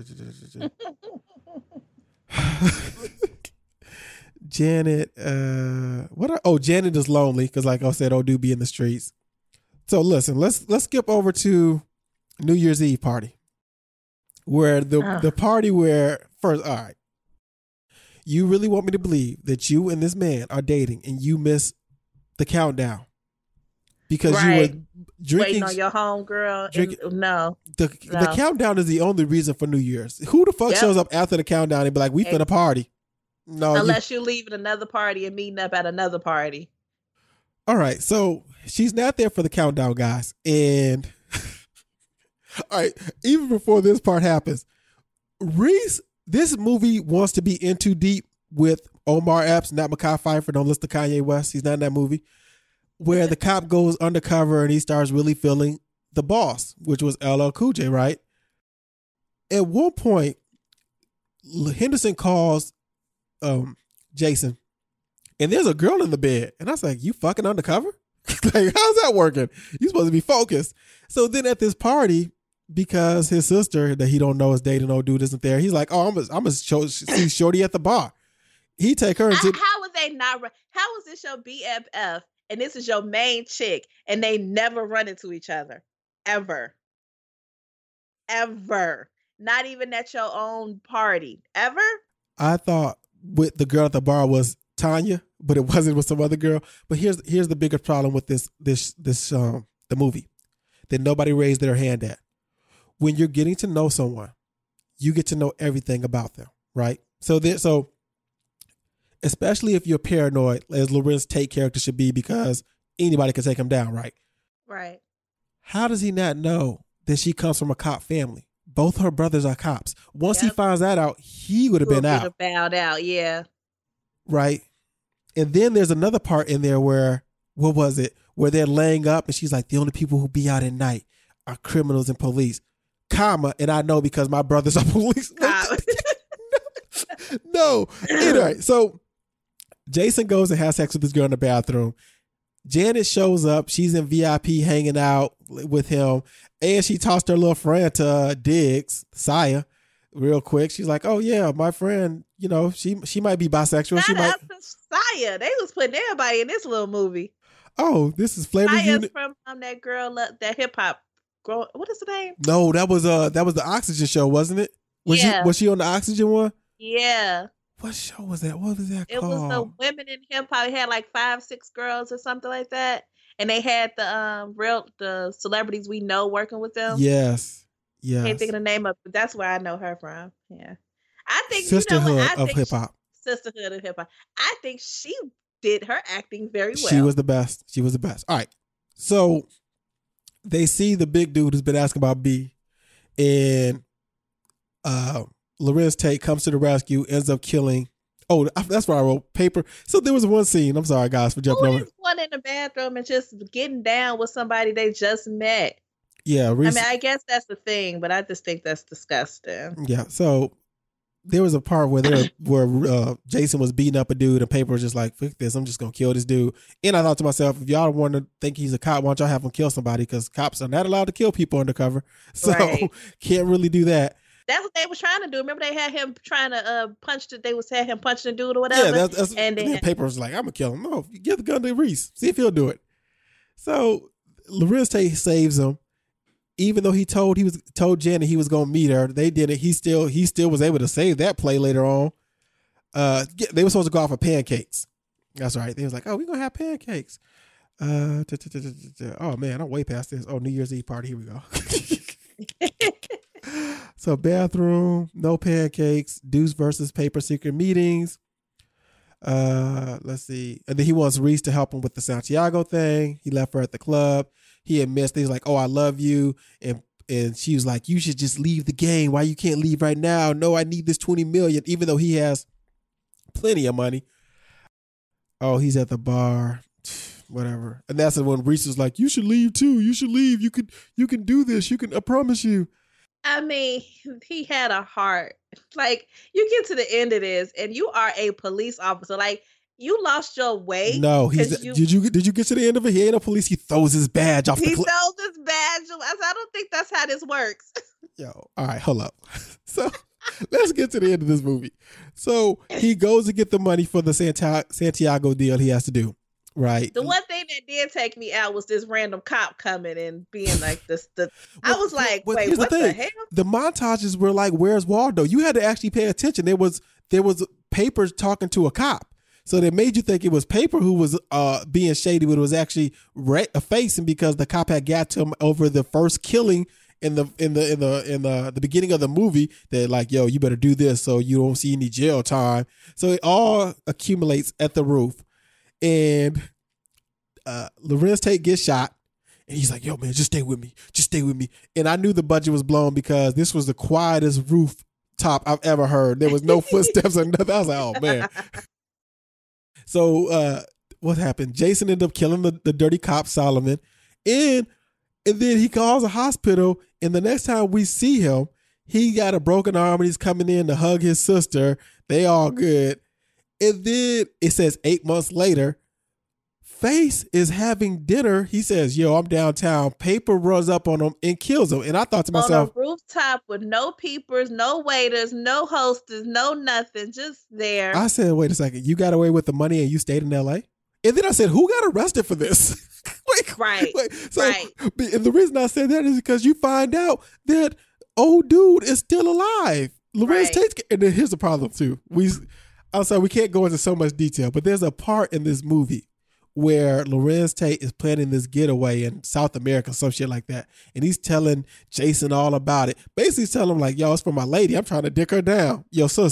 Janet, uh, what? Are, oh, Janet is lonely because, like I said, oh, do be in the streets. So listen, let's let's skip over to New Year's Eve party, where the uh. the party where first, all right, you really want me to believe that you and this man are dating and you miss the countdown because right. you were drinking waiting on your homegirl. Drinking, no, the no. the countdown is the only reason for New Year's. Who the fuck yep. shows up after the countdown and be like, we finna party? No, unless you, you're leaving another party and meeting up at another party. All right, so she's not there for the countdown, guys. And all right, even before this part happens, Reese, this movie wants to be in too deep with Omar Epps, not Mekhi Phifer. Don't listen to Kanye West. He's not in that movie. Where the cop goes undercover and he starts really feeling the boss, which was L L Cool J, right? At one point, Henderson calls um, Jason, and there's a girl in the bed. And I was like, you fucking undercover? Like, how's that working? You're supposed to be focused. So then at this party, because his sister that he don't know is dating old dude isn't there, he's like, oh, I'm gonna I'm show, see Shorty at the bar. He take her. Into- I, how was they not? How was this your B F F and this is your main chick and they never run into each other ever, ever? Not even at your own party ever. I thought with the girl at the bar was Tanya, but it wasn't with some other girl. But here's here's the bigger problem with this this this um the movie that nobody raised their hand at. When you're getting to know someone, you get to know everything about them, right? So there, so especially if you're paranoid, as Lorenz Tate character should be, because anybody can take him down, right? Right. How does he not know that she comes from a cop family? Both her brothers are cops. Once Yep. he finds that out, he would have been Would've out. Bowed out, yeah. Right. And then there's another part in there where, what was it? Where they're laying up and she's like, the only people who be out at night are criminals and police. Comma, and I know because my brothers are police. No. Anyway, so Jason goes and has sex with this girl in the bathroom. Janet shows up. She's in V I P hanging out with him. And she tossed her little friend to uh, Diggs, Saya, real quick. She's like, oh, yeah, my friend, you know, she she might be bisexual. Shout she might. out to Saya. They was putting everybody in this little movie. Oh, this is Flavor Saya's Unit. from um, that girl, uh, that hip hop girl. What is the name? No, that was uh that was the Oxygen show, wasn't it? Was Yeah. she was she on the Oxygen one? Yeah. What show was that? What was that It called? was the women in hip hop. It had like five, six girls or something like that. And they had the um real the celebrities we know working with them. Yes. Yes. Can't think of the name of, but that's where I know her from. Yeah. I think Sisterhood you know what? I of think hip hop. she- Sisterhood of hip hop. I think she did her acting very well. She was the best. She was the best. All right. So they see the big dude who's been asking about B, and uh, Lorenz Tate comes to the rescue, ends up killing. Oh, that's where I wrote paper. So there was one scene. I'm sorry, guys, for jumping Who over. is one in the bathroom and just getting down with somebody they just met? Yeah, Reese, I mean, I guess that's the thing, but I just think that's disgusting. yeah. So there was a part where there where uh, Jason was beating up a dude, and Paper was just like, "Fuck this! I'm just gonna kill this dude." And I thought to myself, if y'all want to think he's a cop, why don't y'all have him kill somebody? Because cops are not allowed to kill people undercover, so Right. can't really do that. That's what they was trying to do. Remember, they had him trying to uh, punch the. They was had him punching the dude or whatever. Yeah, that's, that's and and then then Paper was like, "I'm gonna kill him." No, you give the gun to Reese. See if he'll do it. So Lorenz Tate saves him, even though he told he was told Janet he was gonna meet her. They did it. He still he still was able to save that play later on. Uh, get- they were supposed to go out for pancakes. That's right. They was like, "Oh, we're gonna have pancakes." Uh, t- t- t- t- t- t- oh man, I'm way past this. Oh, New Year's Eve party. Here we go. So bathroom, no pancakes, Deuce versus Paper secret meetings. Uh, let's see. And then he wants Reese to help him with the Santiago thing. He left her at the club. He admits things like, "Oh, I love you," and and she was like, "You should just leave the game. Why you can't leave right now? No, I need this twenty million," even though he has plenty of money. Oh, he's at the bar. Whatever. And that's when Reese is like, "You should leave too. You should leave. You could you can do this. You can I promise you." I mean, he had a heart. Like, you get to the end of this, and you are a police officer. Like, you lost your way. No, he's 'cause you, did you did you get to the end of it? He ain't a police. He throws his badge off he the cliff. throws his badge. I said, I don't think that's how this works. Yo, all right, hold up. So let's get to the end of this movie. So he goes to get the money for the Santa- Santiago deal he has to do, right? The one thing that did take me out was this random cop coming and being like this. The I was like, Well, wait, here's what the, the, thing. hell? The montages were like, "Where's Waldo?" You had to actually pay attention. There was there was Papers talking to a cop, so they made you think it was Paper who was uh, being shady, but it was actually re- a facing because the cop had got to him over the first killing in the in the in the in the the beginning of the movie. That like, "Yo, you better do this so you don't see any jail time." So it all accumulates at the roof, and uh, Lorenz Tate gets shot. And he's like, "Yo, man, just stay with me. Just stay with me." And I knew the budget was blown because this was the quietest rooftop I've ever heard. There was no footsteps or nothing. I was like, oh, man. So uh, what happened? Jason ended up killing the, the dirty cop, Solomon. And, and then he calls a hospital. And the next time we see him, he got a broken arm and he's coming in to hug his sister. They all good. And then it says eight months later, Face is having dinner. He says, "Yo, I'm downtown." Paper runs up on him and kills him. And I thought to myself, on a rooftop with no peepers, no waiters, no hostess, no nothing, just there. I said, "Wait a second, you got away with the money and you stayed in L A?" And then I said, "Who got arrested for this?" like, right. Like, so, right. And the reason I said that is because you find out that old dude is still alive. Lorenz Right. Tate's, and then here's the problem too. We, I'm sorry, we can't go into so much detail, but there's a part in this movie where Lorenz Tate is planning this getaway in South America, some shit like that. And he's telling Jason all about it. Basically he's telling him like, "Yo, it's for my lady. I'm trying to dick her down. Your sister." He was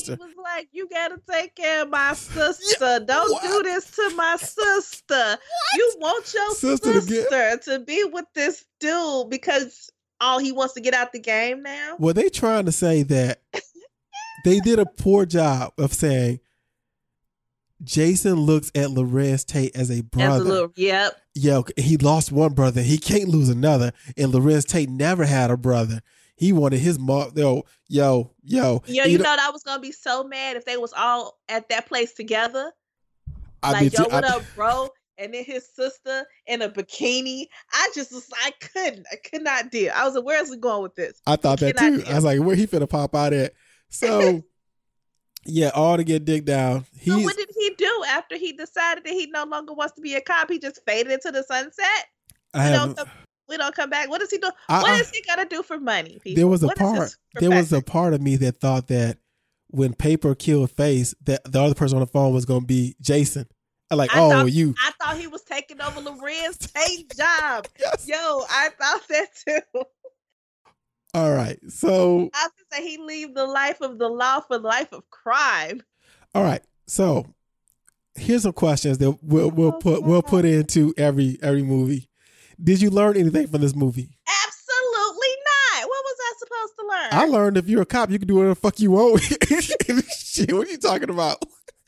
like, you gotta take care of my sister. Yeah, Don't what? do this to my sister. What? You want your sister, sister to, to be with this dude because oh, he wants to get out the game now? Well, they trying to say that they did a poor job of saying Jason looks at Lorenz Tate as a brother. As a little, yep. Yo, he lost one brother. He can't lose another. And Lorenz Tate never had a brother. He wanted his mom. Yo, yo, yo. Yo, you know, know I was gonna be so mad if they was all at that place together. I like, yo, too. what I, up, bro? And then his sister in a bikini. I just was, I couldn't, I could not deal. I was like, where's he going with this? I thought that too. Deal. I was like, where he finna pop out at? So, yeah, all to get digged down. So what did he do after he decided that he no longer wants to be a cop? He just faded into the sunset. I we, have, don't come, we don't come back. What is he doing? I, what I, is he gonna do for money? People? There was a what part. There was a part of me that thought that when Paper killed Face, that the other person on the phone was gonna be Jason. Like, I oh, thought, you. I thought he was taking over Lorenz Tate's job. Yes. Yo, I thought that too. All right. So. I was going to say he leave the life of the law for the life of crime. All right. So here's some questions that we'll, we'll put we'll put into every every movie. Did you learn anything from this movie? Absolutely not. What was I supposed to learn? I learned if you're a cop, you can do whatever the fuck you want. Shit, what are you talking about?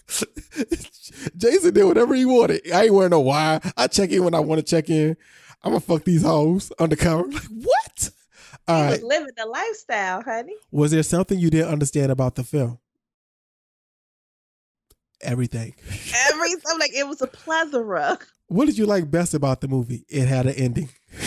Jason did whatever he wanted. I ain't wearing no wire. I check in when I want to check in. I'm gonna fuck these hoes undercover. Like, what? All he right. was living the lifestyle, honey. Was there something you didn't understand about the film? Everything. Everything. Like, it was a plethora. What did you like best about the movie? It had an ending.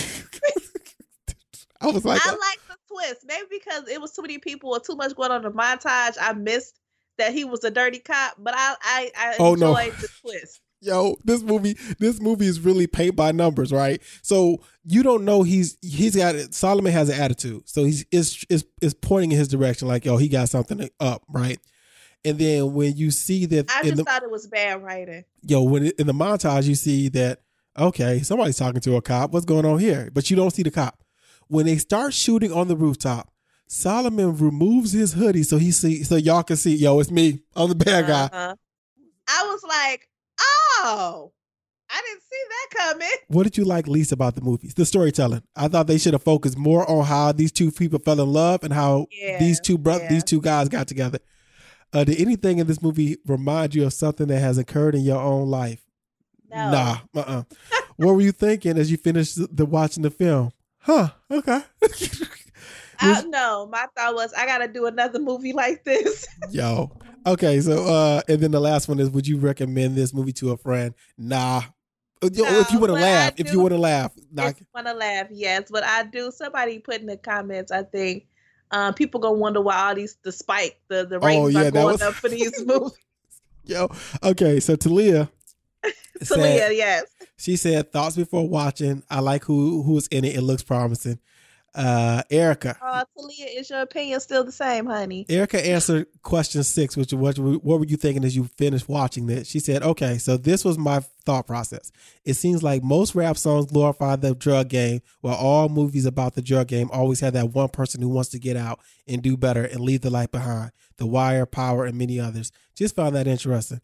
I was like, I liked the twist. Maybe because it was too many people or too much going on in the montage. I missed that he was a dirty cop, but I I, I oh, enjoyed no. the twist. Yo, this movie, this movie is really paint by numbers, right? So you don't know he's he's got Solomon has an attitude, so he's is is is pointing in his direction, like, yo, he got something up, right? And then when you see that, I just the, thought it was bad writing. Yo, when it, in the montage you see that, okay, somebody's talking to a cop. What's going on here? But you don't see the cop. When they start shooting on the rooftop, Solomon removes his hoodie so he see so y'all can see, yo, it's me. I'm the bad guy. Uh-huh. I was like, oh, I didn't see that coming. What did you like least about the movies? The storytelling. I thought they should have focused more on how these two people fell in love and how yeah, these two bro- yeah. these two guys got together. Uh, did anything in this movie remind you of something that has occurred in your own life? No. Nah. Uh-uh. What were you thinking as you finished the, the watching the film? Huh. Okay. I don't know. My thought was, I gotta do another movie like this. Yo. Okay, so uh and then the last one is, would you recommend this movie to a friend? Nah. Yo, No, if you want to but laugh, I if do- you want to laugh. Nah. If you want to laugh, yes, but I do. Somebody put in the comments, I think um, people gonna wonder why all these the spike the the ratings Oh, yeah, are that going was- up for these movies. Yo. Okay, so Talia. said- Talia, yes. She said, thoughts before watching. I like who who's in it. It looks promising. Uh, Erica. Uh, Talia, is your opinion still the same, honey? Erica answered question six, which was, what were you thinking as you finished watching this? She said, okay, so this was my thought process. It seems like most rap songs glorify the drug game, while all movies about the drug game always have that one person who wants to get out and do better and leave the life behind. The Wire, Power, and many others. Just found that interesting.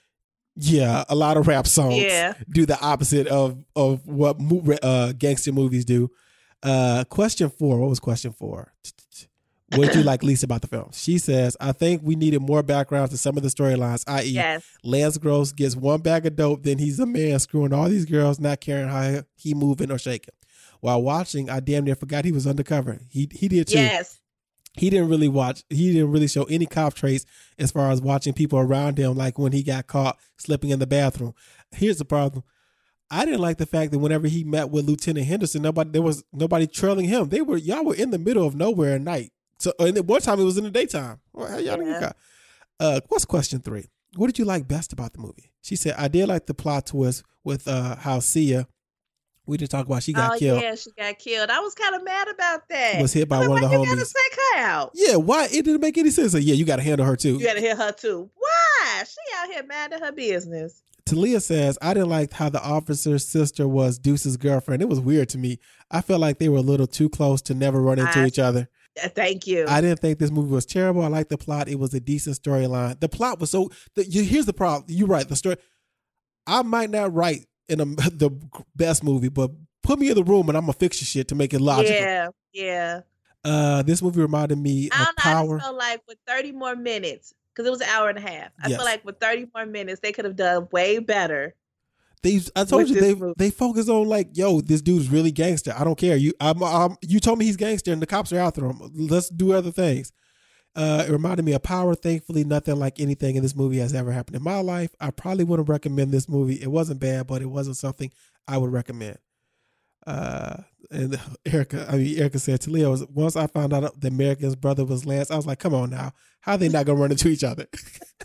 Yeah, a lot of rap songs Yeah. do the opposite of, of what mo- uh, gangster movies do. Uh, question four. What was question four? What did you like least about the film? She says, I think we needed more background to some of the storylines, that is, Yes. Lance Gross gets one bag of dope, then he's a man screwing all these girls, not caring how he moving or shaking. While watching, I damn near forgot he was undercover. He he did too. Yes. He didn't really watch. He didn't really show any cop traits as far as watching people around him, like when he got caught slipping in the bathroom. Here's the problem. I didn't like the fact that whenever he met with Lieutenant Henderson, nobody there was nobody trailing him. They were y'all were in the middle of nowhere at night. So and then one time it was in the daytime. Well, how y'all Yeah. got? Uh, what's question three? What did you like best about the movie? She said, I did like the plot twist with uh, how Sia, we did talk about she got oh, killed. yeah, she got killed. I was kind of mad about that. Was hit by I was one of like, the you gotta homies. take her out. Yeah, why? It didn't make any sense. Like, yeah, you got to handle her too. You gotta hear her too. Why? She out here mad at her business. Talia says, I didn't like how the officer's sister was Deuce's girlfriend. It was weird to me. I felt like they were a little too close to never run into I- each other. Uh, Thank you. I didn't think this movie was terrible. I liked the plot. It was a decent storyline. The plot was so. The, you, here's the problem. You're right. The story. I might not write in a, the best movie, but put me in the room and I'm gonna fix your shit to make it logical. Yeah, yeah. Uh, this movie reminded me I of don't know. Power. I just felt like with thirty more minutes, because it was an hour and a half. I Yes. feel like with thirty more minutes, they could have done way better. They, I told with you this they movie. they focus on like, yo, this dude's really gangster. I don't care. You, I'm, I'm, you told me he's gangster, and the cops are after him. Let's do other things. Uh, it reminded me of Power. Thankfully, nothing like anything in this movie has ever happened in my life. I probably wouldn't recommend this movie. It wasn't bad, but it wasn't something I would recommend. Uh, and Erica, I mean, Erica said to Leo, once I found out the American's brother was Lance, I was like, come on now. How are they not going to run into each other?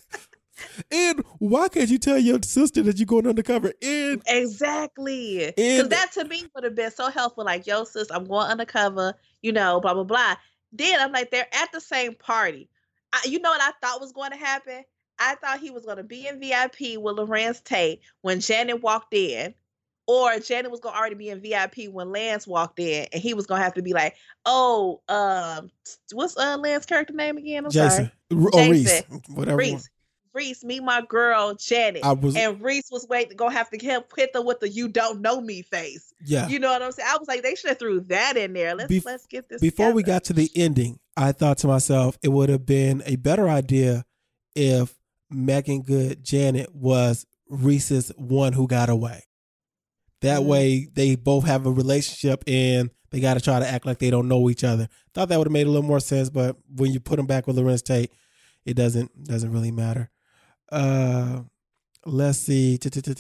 And why can't you tell your sister that you're going undercover? And Exactly. And- Because that to me would have been so helpful. Like, yo, sis, I'm going undercover, you know, blah, blah, blah. Then I'm like, they're at the same party. I, you know what I thought was going to happen? I thought he was going to be in V I P with Lorenz Tate when Janet walked in. Or Janet was going to already be in V I P when Lance walked in. And he was going to have to be like, oh, um, what's uh, Lance's character name again? I'm Jason. sorry. Or Reese. Jason. Whatever. Reese. Reese, meet my girl Janet. I was- and Reese was waiting to go have to hit, hit them with the "you don't know me" face. Yeah. You know what I'm saying? I was like, they should have threw that in there. Let's Bef- let's get this. Before we together. got to the ending, I thought to myself, it would have been a better idea if Megan Good Janet was Reese's one who got away. That Mm-hmm. way they both have a relationship and they got to try to act like they don't know each other. Thought that would have made a little more sense, but when you put them back with Lorenz Tate, it doesn't doesn't really matter. Uh, let's see.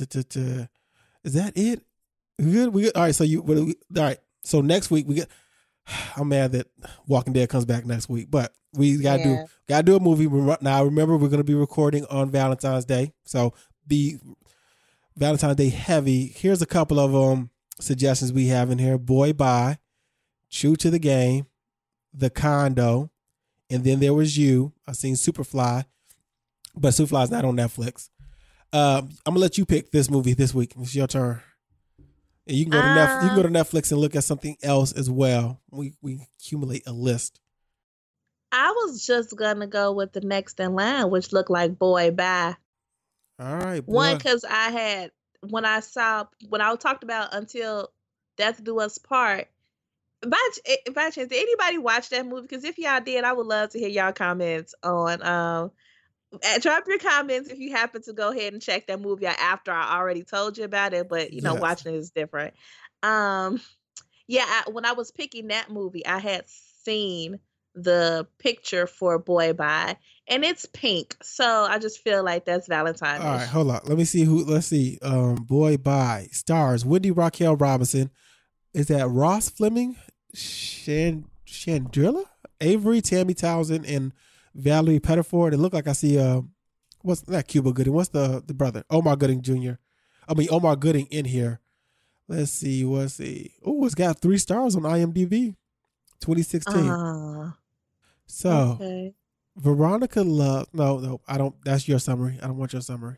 Is that it? We good? We good? All right. So you, all right. So next week we get. I'm mad that Walking Dead comes back next week, but we gotta Yeah. do gotta do a movie. Now remember, we're gonna be recording on Valentine's Day, so be Valentine's Day heavy. Here's a couple of um suggestions we have in here: Boy Bye, True to the Game, The Condo, and then there was You. I've seen Superfly, but Superfly's not on Netflix. Um, I'm gonna let you pick this movie this week. It's your turn. And you can go to Netflix, you can go to Netflix and look at something else as well. We we accumulate a list. I was just gonna go with the next in line, which looked like Boy Bye. All right, boy. One, because I had when I saw when I talked about Until Death Do Us Part. By, by chance, did anybody watch that movie? Because if y'all did, I would love to hear y'all comments on. Um, uh, drop your comments if you happen to go ahead and check that movie out after I already told you about it. But you know, Yes. watching it is different. Um, yeah, I, when I was picking that movie, I had seen the picture for Boy Bye, and it's pink. So I just feel like that's Valentine's. All right, hold on. Let me see who. Let's see. Um, Boy Bye stars Wendy Raquel Robinson. Is that Ross Fleming, Shan Chandrilla, Avery, Tammy Townsend, and Valerie Pettiford? It looked like I see. Uh, what's that? Cuba Gooding. What's the the brother? Omar Gooding Junior I mean Omar Gooding in here. Let's see. What's the? Oh, it's got three stars on IMDb. twenty sixteen. Uh, So okay. Veronica Love. No, no, I don't. That's your summary. I don't want your summary.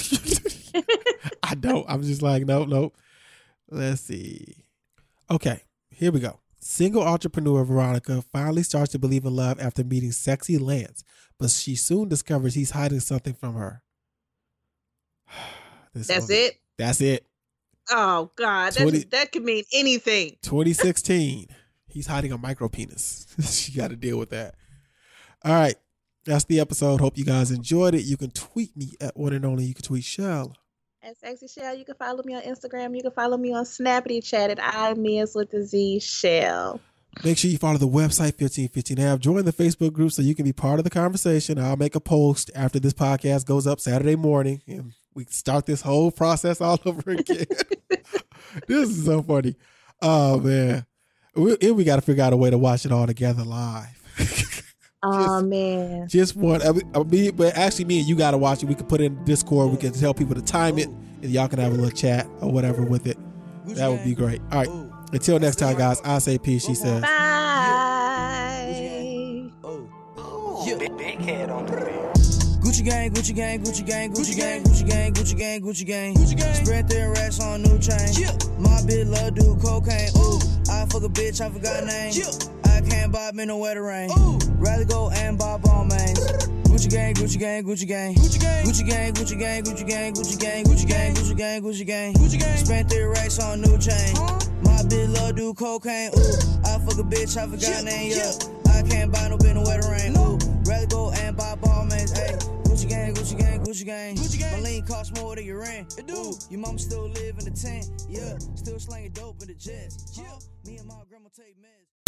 I don't. I'm just like, nope, nope. Let's see. Okay, here we go. Single entrepreneur Veronica finally starts to believe in love after meeting sexy Lance, but she soon discovers he's hiding something from her. This That's movie- it. That's it. Oh God, that twenty just, that could mean anything. twenty sixteen. He's hiding a micro penis. She got to deal with that. All right. That's the episode. Hope you guys enjoyed it. You can tweet me at one and only. You can tweet Shell. At Sexy Shell, you can follow me on Instagram. You can follow me on Snappity Chat at I miss with the Z Shell. Make sure you follow the website fifteen fifteen Have. Join the Facebook group so you can be part of the conversation. I'll make a post after this podcast goes up Saturday morning, and we start this whole process all over again. This is so funny. Oh man, we, and we got to figure out a way to watch it all together live. Oh man, Just one. I mean, I mean, but actually, me and you got to watch it. We can put it in Discord. We can tell people to time it, and y'all can have a little chat or whatever with it. That would be great. All right. Until next time, guys. I say peace. She says. bye. Big, big head on the man. Gucci gang, Gucci gang, Gucci gang, Gucci gang, Gucci gang, Gucci gang, Gucci gang, Gucci gang. Spread their racks on new chain. My bitch love do cocaine. Ooh, I fuck a bitch, I forgot name. I I can't buy me no wetter rain. Ooh. Rather go and buy ball mains. Gucci gang, Gucci gang, Gucci gang. Gucci gang, Gucci gang, Gucci gang, Gucci gang, Gucci gang, Gucci gang, Gucci gang, Gucci gang, Gucci gang. Spent three racks on new chain. My bitch love do cocaine. Ooh, I fuck a bitch, I forgot name. Yeah, I can't buy no bitch no wetter rain. Ooh, rather go and buy ball mains. Hey, Gucci gang, Gucci gang, Gucci gang. Gucci gang. My lean cost more than your rent. It do. Your mama still live in the tent. Yeah, still slanging dope in the jets. Yeah, me and my grandma take meds.